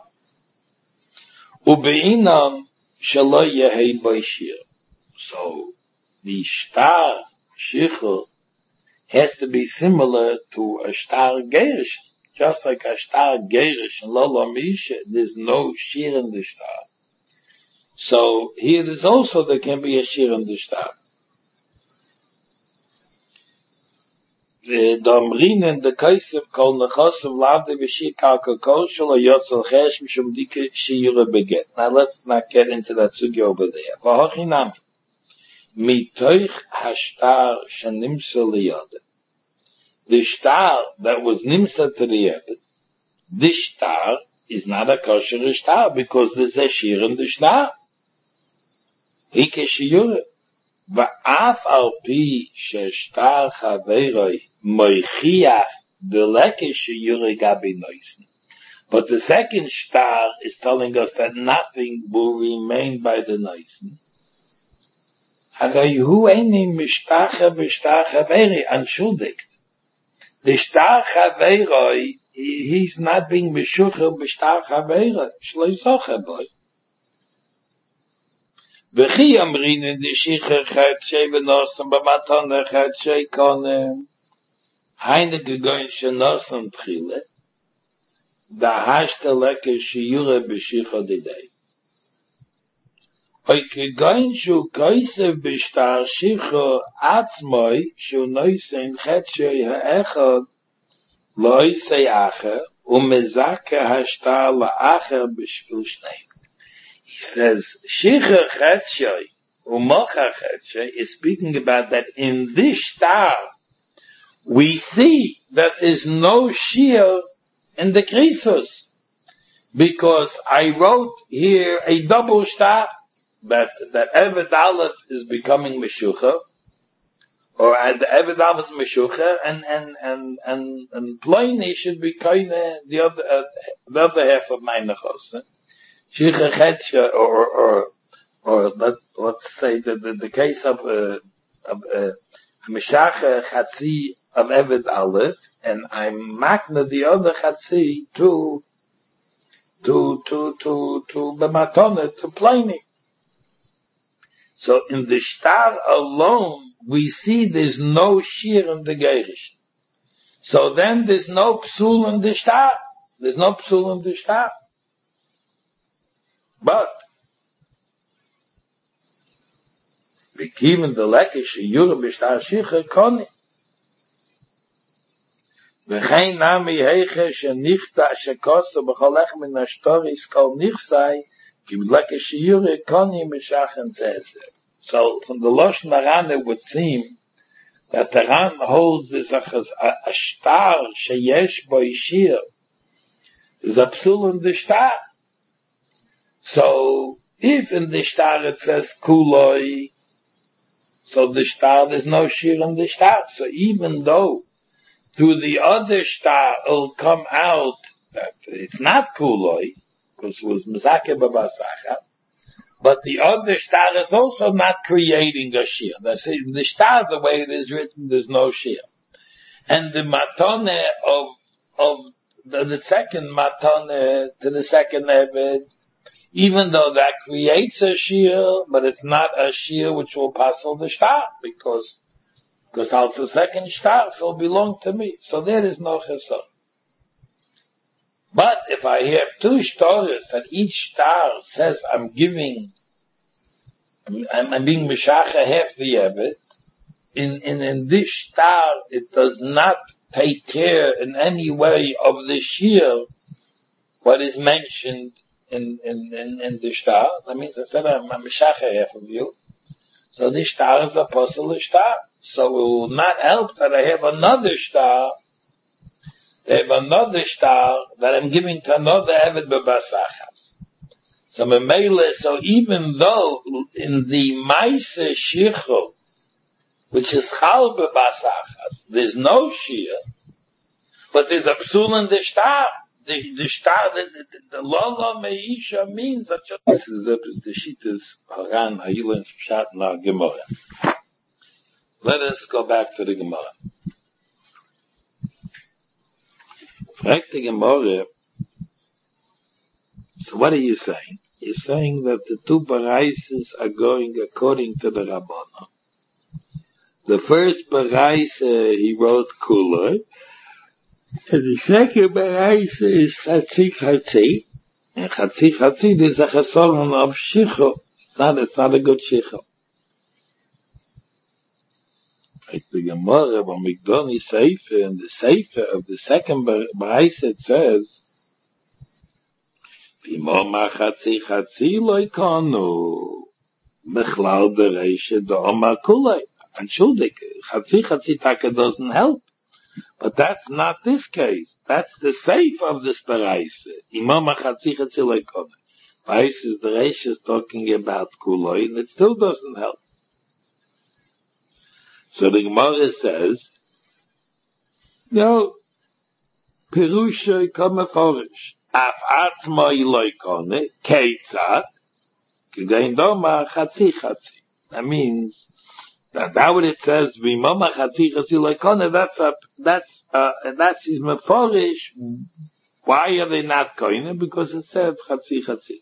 Ube'inam Shalo Yehei Boishir. So, the Shtar Shichel has to be similar to a Shtar Gerish. Just like a Shtar Gerish and Lolo Misha, there's no Shir in the Shtar. So here it is also there can be a shir in the shtar. The Domrinen, the Kaisef, Kol Nechosim, Lavde, Vishir, Kalka, Koshel, or Yotzel, Chesh, Mishum, Dike, Shiyure, Beget. Now let's not get into that sugi over there. Vahochinami. Mitoich hashtar shenimsa liyade. The shtar that was nimsa to the Yeved, this shtar is not a kosher shtar because there's a shir in the shtar. Hike shiyure. Va'af al pi sheshtar chaveroi moichiach deleke shiyure gabi noisen. But the second shtar is telling us that nothing will remain by the noisen. Hagai hu eini mishtacha v'shtar chaveri unschuldigt. The shtar chaveroi, he's not being mishucher b'shtar chaveri. Shloi zocher boy. V'chi amrin in the shicher chetshei v'nosam b'matone chetshei konem. Heine gegoin shenosam tchile. Da hashte leke shiyure b'shicha didei. Oy gegoin shu koisev b'shtar shicha atzmoi shu noisen chetshei ha'echad loisei acher umezake hashtar la'acher b'shvil shnei. He says, Shicher Chetshoi, Umocha Chetshoi is speaking about that in this star, we see that there's no shear in the Krisus. Because I wrote here a double star, that Eved Aleph is becoming Meshucha, or the Eved Aleph is Meshucha, and Ploini should be kind of the other half of my Nechos. Shicher Chetshoi, or let's say the case of Meshach Chatzi of Eved Aleph, and I'm makna the other Chatzi to the Matone, to Pliny. So in the shtar alone, we see there's no shir in the Geirish. So then there's no psul in the shtar. There's no psul in the shtar. But we given the lekish yure b'shtar shicha koni. V'chein nami heiche shenichta shekosa b'cholech min ashtoris kol nichsai ki lekish yure koni mishachen zezer. So from the Lashon Haran it would seem that the Ran holds this a shtar sheyesh bo yishir. There's a psul in the shtar. So, if in the shtar it says kuloi, so the shtar, there's no shir in the shtar. So even though through the other shtar it'll come out that it's not kuloi, because it was mizake babasacha, but the other shtar is also not creating a shir. That's it. The shtar, the way it is written, there's no shir. And the matone of the second matone to the second Eved, even though that creates a shir, but it's not a shir which will pass on the shtar, because also second shtar will belong to me. So there is no chesed. But if I have two shtaros that each shtar says I'm being mishacha half the Eved, in this shtar it does not take care in any way of the shir, what is mentioned in the shtar. That means I said I'm mishacha half of you. So this shtar is a apostle shtar. So it will not help that I have another shtar. I have another shtar that I'm giving to another Eved b'basachas. So memele, so even though in the Maise Shicho, which is chal b'basachas, there's no shir, but there's a psul in the shtar. The shtar, the Lola Meisha means that this is the Shittas Haran Hayilin Shat Na Gemara. Let us go back to the Gemara. Fragt the Gemara, so what are you saying? You're saying that the two Baraises are going according to the Rabbana. The first Baraise, he wrote Kula, and the second Baraise is Chatzi Chatzi, and Chatzi Chatzi is a Chesoron of Shicho, It's not a good shichel. Like the Gemara, when Migdoni Seifer, in the Seifer of the second Baraisa, it says, V'imo machatzi chatzi loikonu, Bechlal bereishe do'oma kulei. And Shuldik, chatzi taka doesn't help. But that's not this case. That's the Seifer of this Baraisa. V'imo machatzi chatzi loikonu. Baraisa is the Reish is talking about kulei, and it still doesn't help. So the Gemara says, no, Pirusha kameforish. Af atzmai loikone, keitzat, kigain doma chatzi chatzi. That means, that what it says, v'imoma chatzi chatzi loikone, that's his meforish. Why are they not koine? Because it said chatzi chatzi.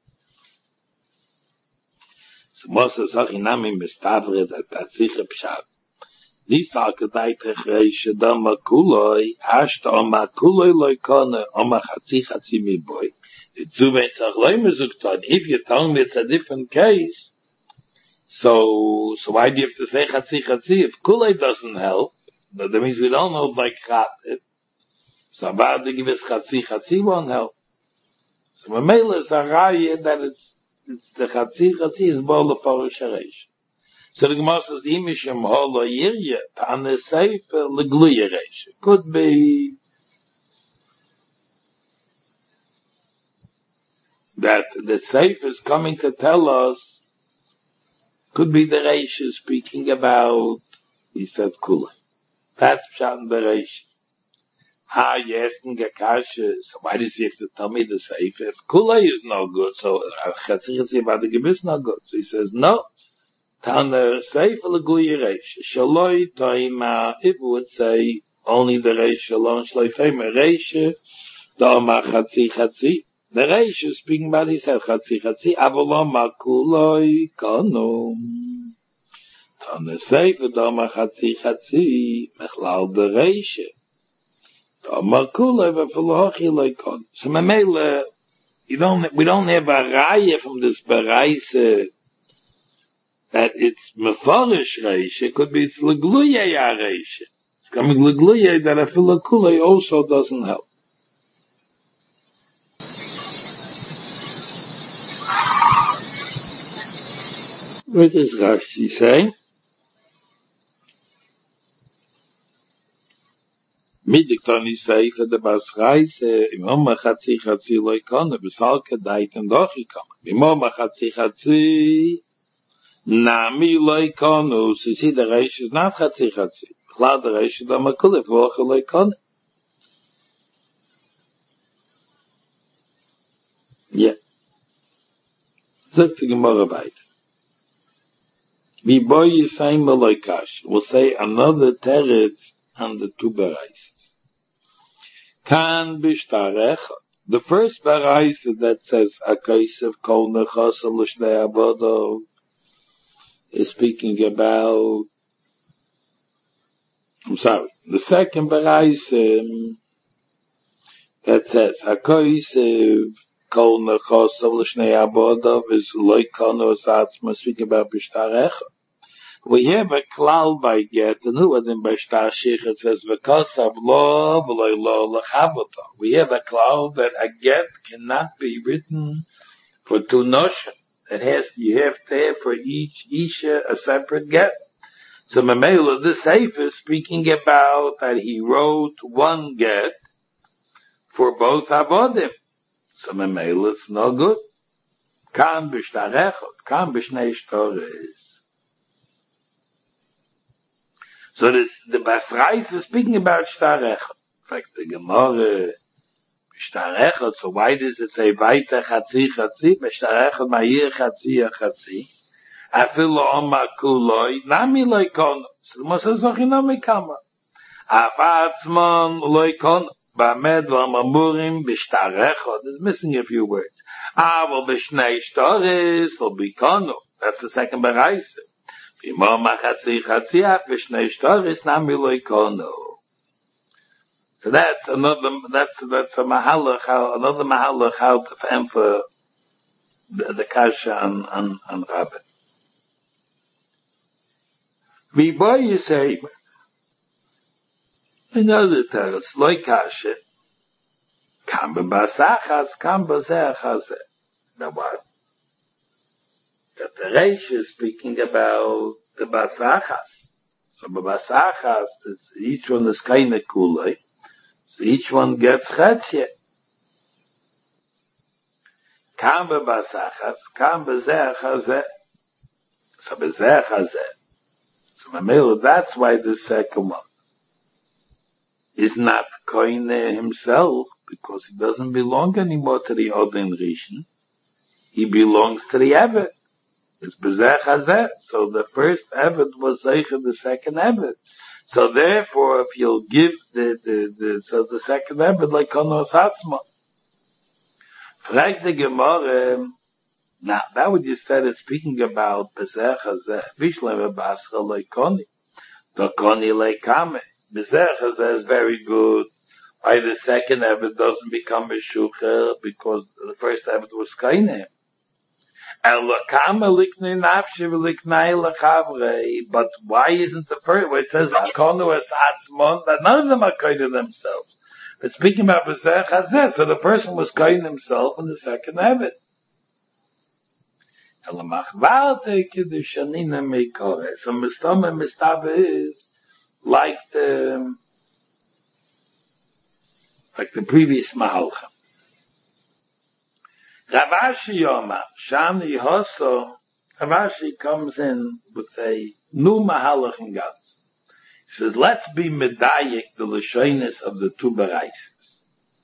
So Moses Achinami mistavre that sicher pshat. These are gedaitech reishe dama kuloi, hashta oma kuloi loikone, oma chatzi chatzi mi boy. It's if you tell me it's a different case, so why do you have to say chatzi chatzi? If kuloi doesn't help, that means we don't know like chatzi. So about to give us chatzi chatzi won't help. So Mamela is a raya that it's the chatzi chatzi is bol forish reish. So the Gemara says, Imishim holo yirye, ta'ane seifer legluye reish. Could be that the seifer is coming to tell us, could be the reish speaking about, he said, kulei. That's pshat the reish. Ha, yes, and gekashe, so why does he have to tell me the seifer? If kulei is no good, so chatzi chatzi about the gebis no good. So he says, no. Tana Seifer Leguye Reish. Shaloi Toima, if we would say only the Reish alone, Shaloi Toima Reish, Doma Chatzi Chatzi. The Reish is speaking about his head, Chatzi Chatzi, Avoloma Kuloi Konum. Tana Seifer Doma Chatzi Chatzi, Mechlal the Reish. Doma Kuloi Vefalochi Loi Konum. So Mamela, we don't have a raya from this Baraisa, that it's mefarish reish, it could be it's legluye reish. It's coming legluye that a filakule also doesn't help. What is Rashi saying? Midiktani say for the basraise, imam chatzi chatzi loikon, besalke dait and dochi come. Imam chatzi chatzi. Nami loikonu, so you see the reish is not chatzi chatzi. Cloud the reish is a makulif, voche loikonu. Yeah. Zog the Gemara weiter. Vi boy yisayim meloikash. We'll say another teretz on the two bereises. Kan bishtarech. The first bereise that says, Akaisiv kol nechasel l'shnei avodo, is speaking about, the second bereise that says, Akaisiv kol nechasel l'shnei avodo, is loikonu atzma, speaking about bishtarech. We have a klal by get, and who was in Bashtar Shich, it says, V'kosav lo, v'loi lo, l'chavoto. We have a klal that a get cannot be written for two noshim. You have to have for each isha a separate get. So Mamela, this Sefer is speaking about that he wrote one get for both avodim. So Mamela, it's no good. Kan b'shtarechot, kan b'shnei shtores. So the Basrais is speaking about Shtarechot. In fact, the Gemara, Shtarechot, so why does it say Vaita Chatzi Chatzi? Shtarechot Ma'ir Chatzi Chatzi. Afilu Oma Kuloi, Nami Loikon. So the Moshe Zochinami Kama. Afatzman Loikon, Bamed V'amamurim B'Shtarechot. It's missing a few words. Aval B'Shnei Shtaris, or B'Kono. That's the second Basrais. So that's another, that's a mahalach, another mahalach out of for the kasha on Rabbi. Before you say, another teretz, loy kasha, kam b'basachas, kam b'zechas. Now what? That the Reish is speaking about the basachas. So b'basachas, each one is kind of kulei, so each one gets chetzye. Kam b'basachas, kam b'zechas. So b'zechas. So Mamelu, that's why the second one is not Koine himself, because he doesn't belong anymore to the Odin Rishon. He belongs to the Eved. It's Bezech Hazeh. So the first Eved was Zeicha the second Eved. So therefore, if you'll give so the second Eved like Konos Hatzma. Frag the Gemara, now that what you said is speaking about Bezech Hazeh. Vishlem Basra like Koni. The Koni like Kame. Bezech Hazeh is very good. Why the second Eved doesn't become a Shucher? Because the first Eved was Kainem. But why isn't the first, where it says, that none of them are kind of themselves. But speaking about Bezech Hazeh, so the first one was kind himself and the second Eved. So Mistaba is like the previous Mahalchim. Ravashi Yoma, Shani Hoso, Ravashi comes in with a new Mahalach in Gans. He says, let's be medayik the Lashonis of the two Baraises.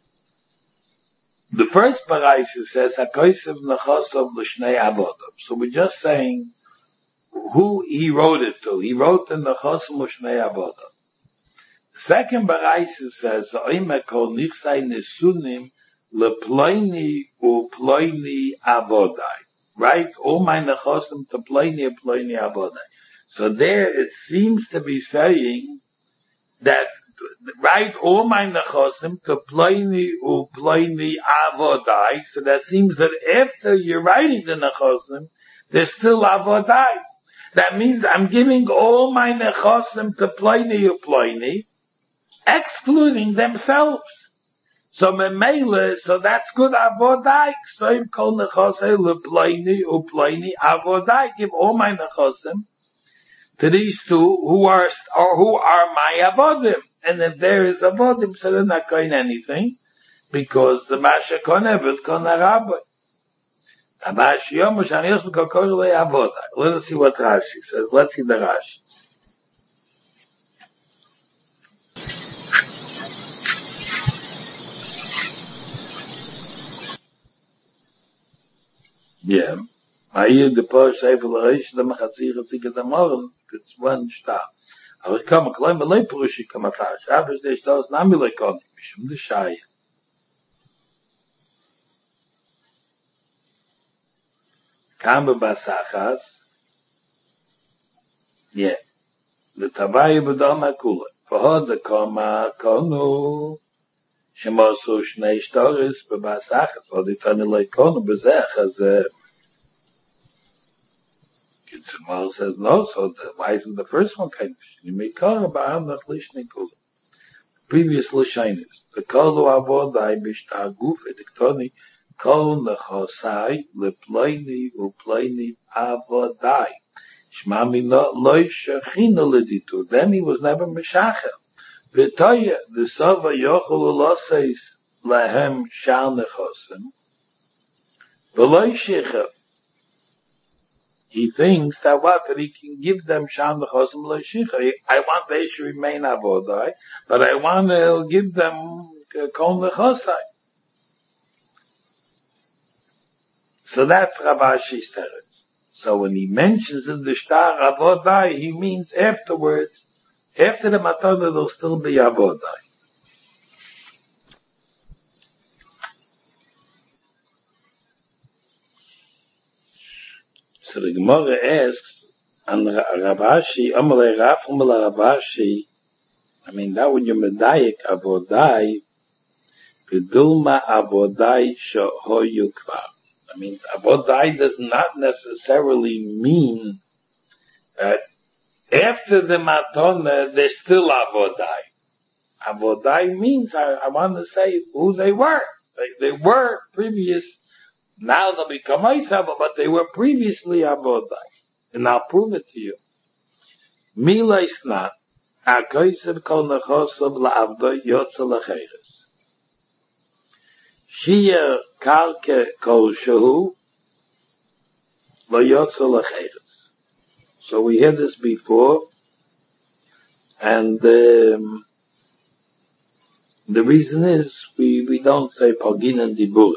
The first Baraisa says, HaKosev Nechosov L'Shnei Avodov. So we're just saying who he wrote it to. He wrote the Nechosov L'Shnei Avodov. The second Baraisa says, Oimekol Nichsai Nesunim Leploini uploini avodai. Right? All my nechosim to ploini avodai. So there it seems to be saying that, right, all my nechosim to ploini uploini avodai. So that seems that after you're writing the nechosim, there's still avodai. That means I'm giving all my nechosim to ploini, excluding themselves. So memele, so that's good avodai. So im kol nechosei leploini uploini avodai. Give all my nechosim to these two who are my avodim. And if there is avodim, so they're not going anything, because the masha kon eved kon araboi. Let us see what Rashi says. Let's see the Rashi. Yeah. Hier de Porsche Sefer Reish, da Machatzir Tzike da Morgen, it's one star. Aber ich kann mir klein bei Leipuruschi kann man fahren. Aber es ist das Namilekon, Mishum de Shai. Kam Basachas. Yeah. The Tavai Bedama Kula. For the Koma Konu. Shemosu Shnei Shtoris Basachas. For the Tanilekon Bezechas. Kitsimol says no, so why isn't the first one kind of you may call about not listening to previous Lashinis. The Kolu Avodai Bishta Guf Ediktoni Kol Nechosai Leploini Uploini Avodai. Shmami Loi Shachina Liditu. Then he was never Meshacher. V'toya the Sava Yochel Uloseis Lahem Shal Nechosim. V'loi Shecher. He thinks that that he can give them Sham Nechosim L'Shicha. I want they should remain Avodai, but I want to give them Kol Nechosai. So that's Rabashi's teretz. So when he mentions in the Shtar Avodai, he means afterwards, after the Matana, there'll still be Avodai. So the Gemara asks, and Rabashi, Amalei Rafum Rabashi, I mean, that when you medayik avodai, Gedulma avodai shohoyu kvar. I mean, Avodai does not necessarily mean that after the Matana, there's still Avodai. Avodai means, I want to say who they were. They were previous, now they'll become Isabah, but they were previously Avodai. And I'll prove it to you. Mila Isnat, HaKoyser Kol Nechosav La'avdoi Yotze L'Cheres. Shia Karke Kol Shehu Lo Yotze L'Cheres. So we heard this before, and the reason is we don't say Pagin and Dibura.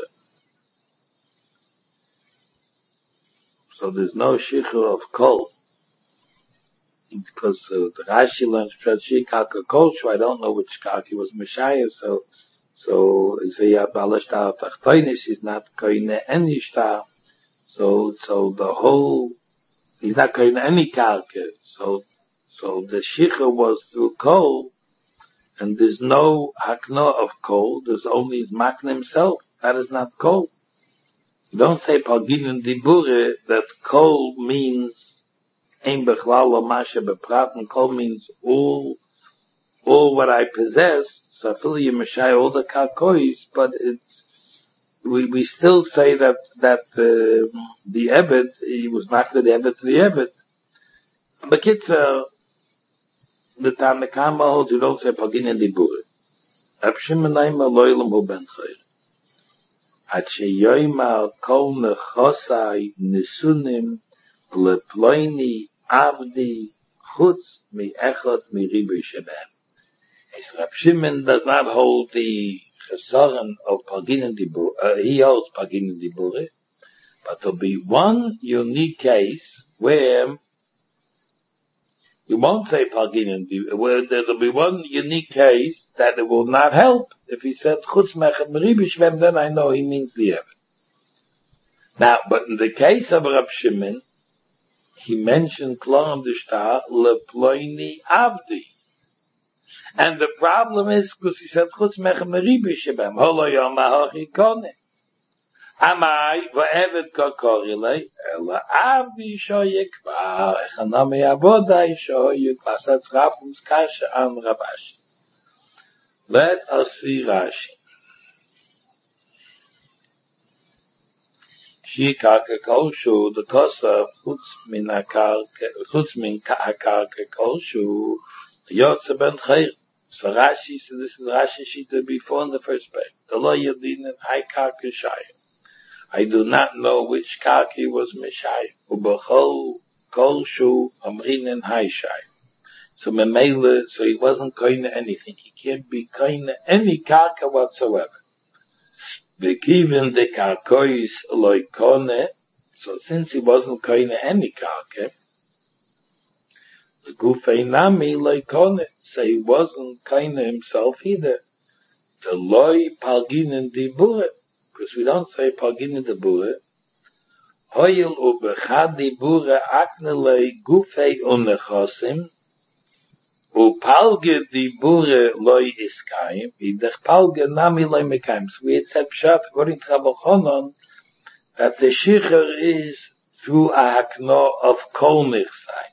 So there's no Shichur of Kol. Because the Rashi learns Pshad Karka Kol, so I don't know which Karka was Messiah, so he say Balashtar Tachtoinis is not Koine any star. So the whole, he's not Koine any Karka. So the Shichur was through Kol, and there's no Hakno of Kol, there's only his Makna himself. That is not Kol. You don't say Pagin and Dibure that Kol means Ein Bechlal Lo Masha Beprat, and Kol means all what I possess. So I feel you Messiah all the Karkois, but we still say that the Ebed, he was not the Ebed to the Ebed. But Kitzer, the Tanakama holds you don't say Pagin and Dibure. Reb Shimon Aimer Loilam Hu Ben Chayr. Ad sheyoyma kol nechosai nisunim leploini avdi chutz mi echot mi ribu shebem. Reb Shimon does not hold the chesaron of Pagin and Dibure. He holds Pagin and Dibure, but there'll be one unique case where you won't say Pagin and Dibure, where there'll be one unique case that it will not help. If he said Chutz Mechet Meribi Shvem, then I know he means the Eved. Now, but in the case of Reb Shimon, he mentioned Klon the Shtar Leploini Avdi. And the problem is because he said Chutz Mechet Meribi Shvem, Holo Yom Hachi Kone. Amai v'Eved Kokorile Ela Avdi Shoyekva Echanami Avodai Shoyekva. That's Rafum's Kasha on Rabashi. Let us see Rashi. Shi karka kolshu, the kosav, chutz min karka kolshu, yotze ben chayr. So Rashi, so this is Rashi Shita before in the first page. The lo yadin hai karka shayim. I do not know which karka was Meshayim. Ubechol kolshu amrinen hai shayim. So Memele, so he wasn't koine anything. He can't be koine any karka whatsoever. Begiven the karkois loikone, so since he wasn't koine any karka, the gufei nami loikone, so he wasn't koine himself either. The loy palginen dibure, because we don't say palginen dibure. Hoyel ubechad dibure aknelei gufei unechosim, Upalge dibure loy iskayim, idech palge nami loy mekayim. So we had said pshat, according to Rabbi Chonon, that the shicher is through a hakno of kol nichsay.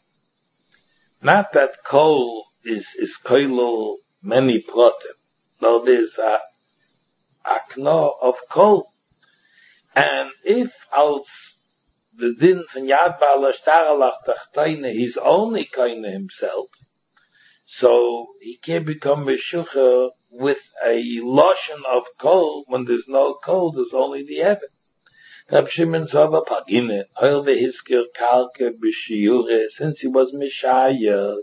Not that kol is koilo many plotim. No, there's a hakno of kol. And if als the din van Yad Ba'al Ashtaralach Tachtoine, he's only koine himself, so he can't become Meshucha with a lotion of kol. When there's no kol, there's only the Eved. Reb Shimon Zova Pagine, Oil Vehiskir Karke B'Shiure, since he was Mishaya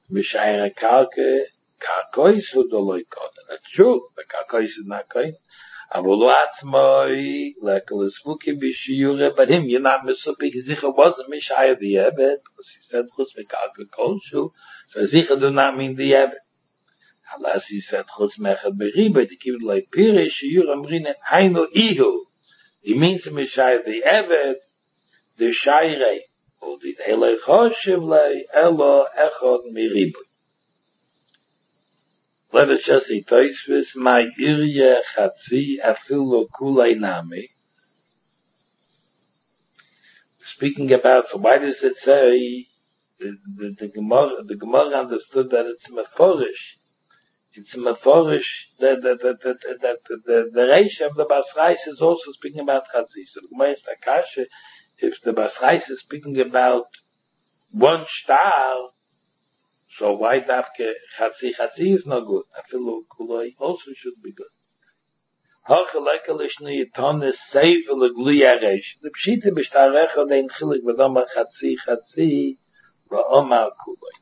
Karke, Karkois Hudoloi Koden. That's true, the Karkois is not Koden. Avolu Atzmoi, Lekel Esfuki B'Shiure, but him, you're not Mesupik, Zicha wasn't Mishaya the Eved, because he said Chutz Karke Kolshu, so Zicha do not mean the Eved. Unless he said Chutz Mechet Beriba, the Kivit Loi Pire, Shiur Amrinen, Hainu Ihu. He means to Mishai the Eved, the Shairei, or the Elei Choshev Lei, Elo Echod Miribu. Let us just say, Toisvis, my Irye Chatzi, Afilu Kulei Nami. speaking about, so why does it say, the Gemara understood that it's meforish. It's meforish that the Reish of the Basrais is also speaking about Chatzi. So the Gemara is Akasha, if the Basrais is speaking about one star, so why Dafke Chatzi? Chatzi is not good. I feel Kuloi also should be good. The Pshita b'shtarecha dein chilik v'domar Chatzi, v'omar Kuloi.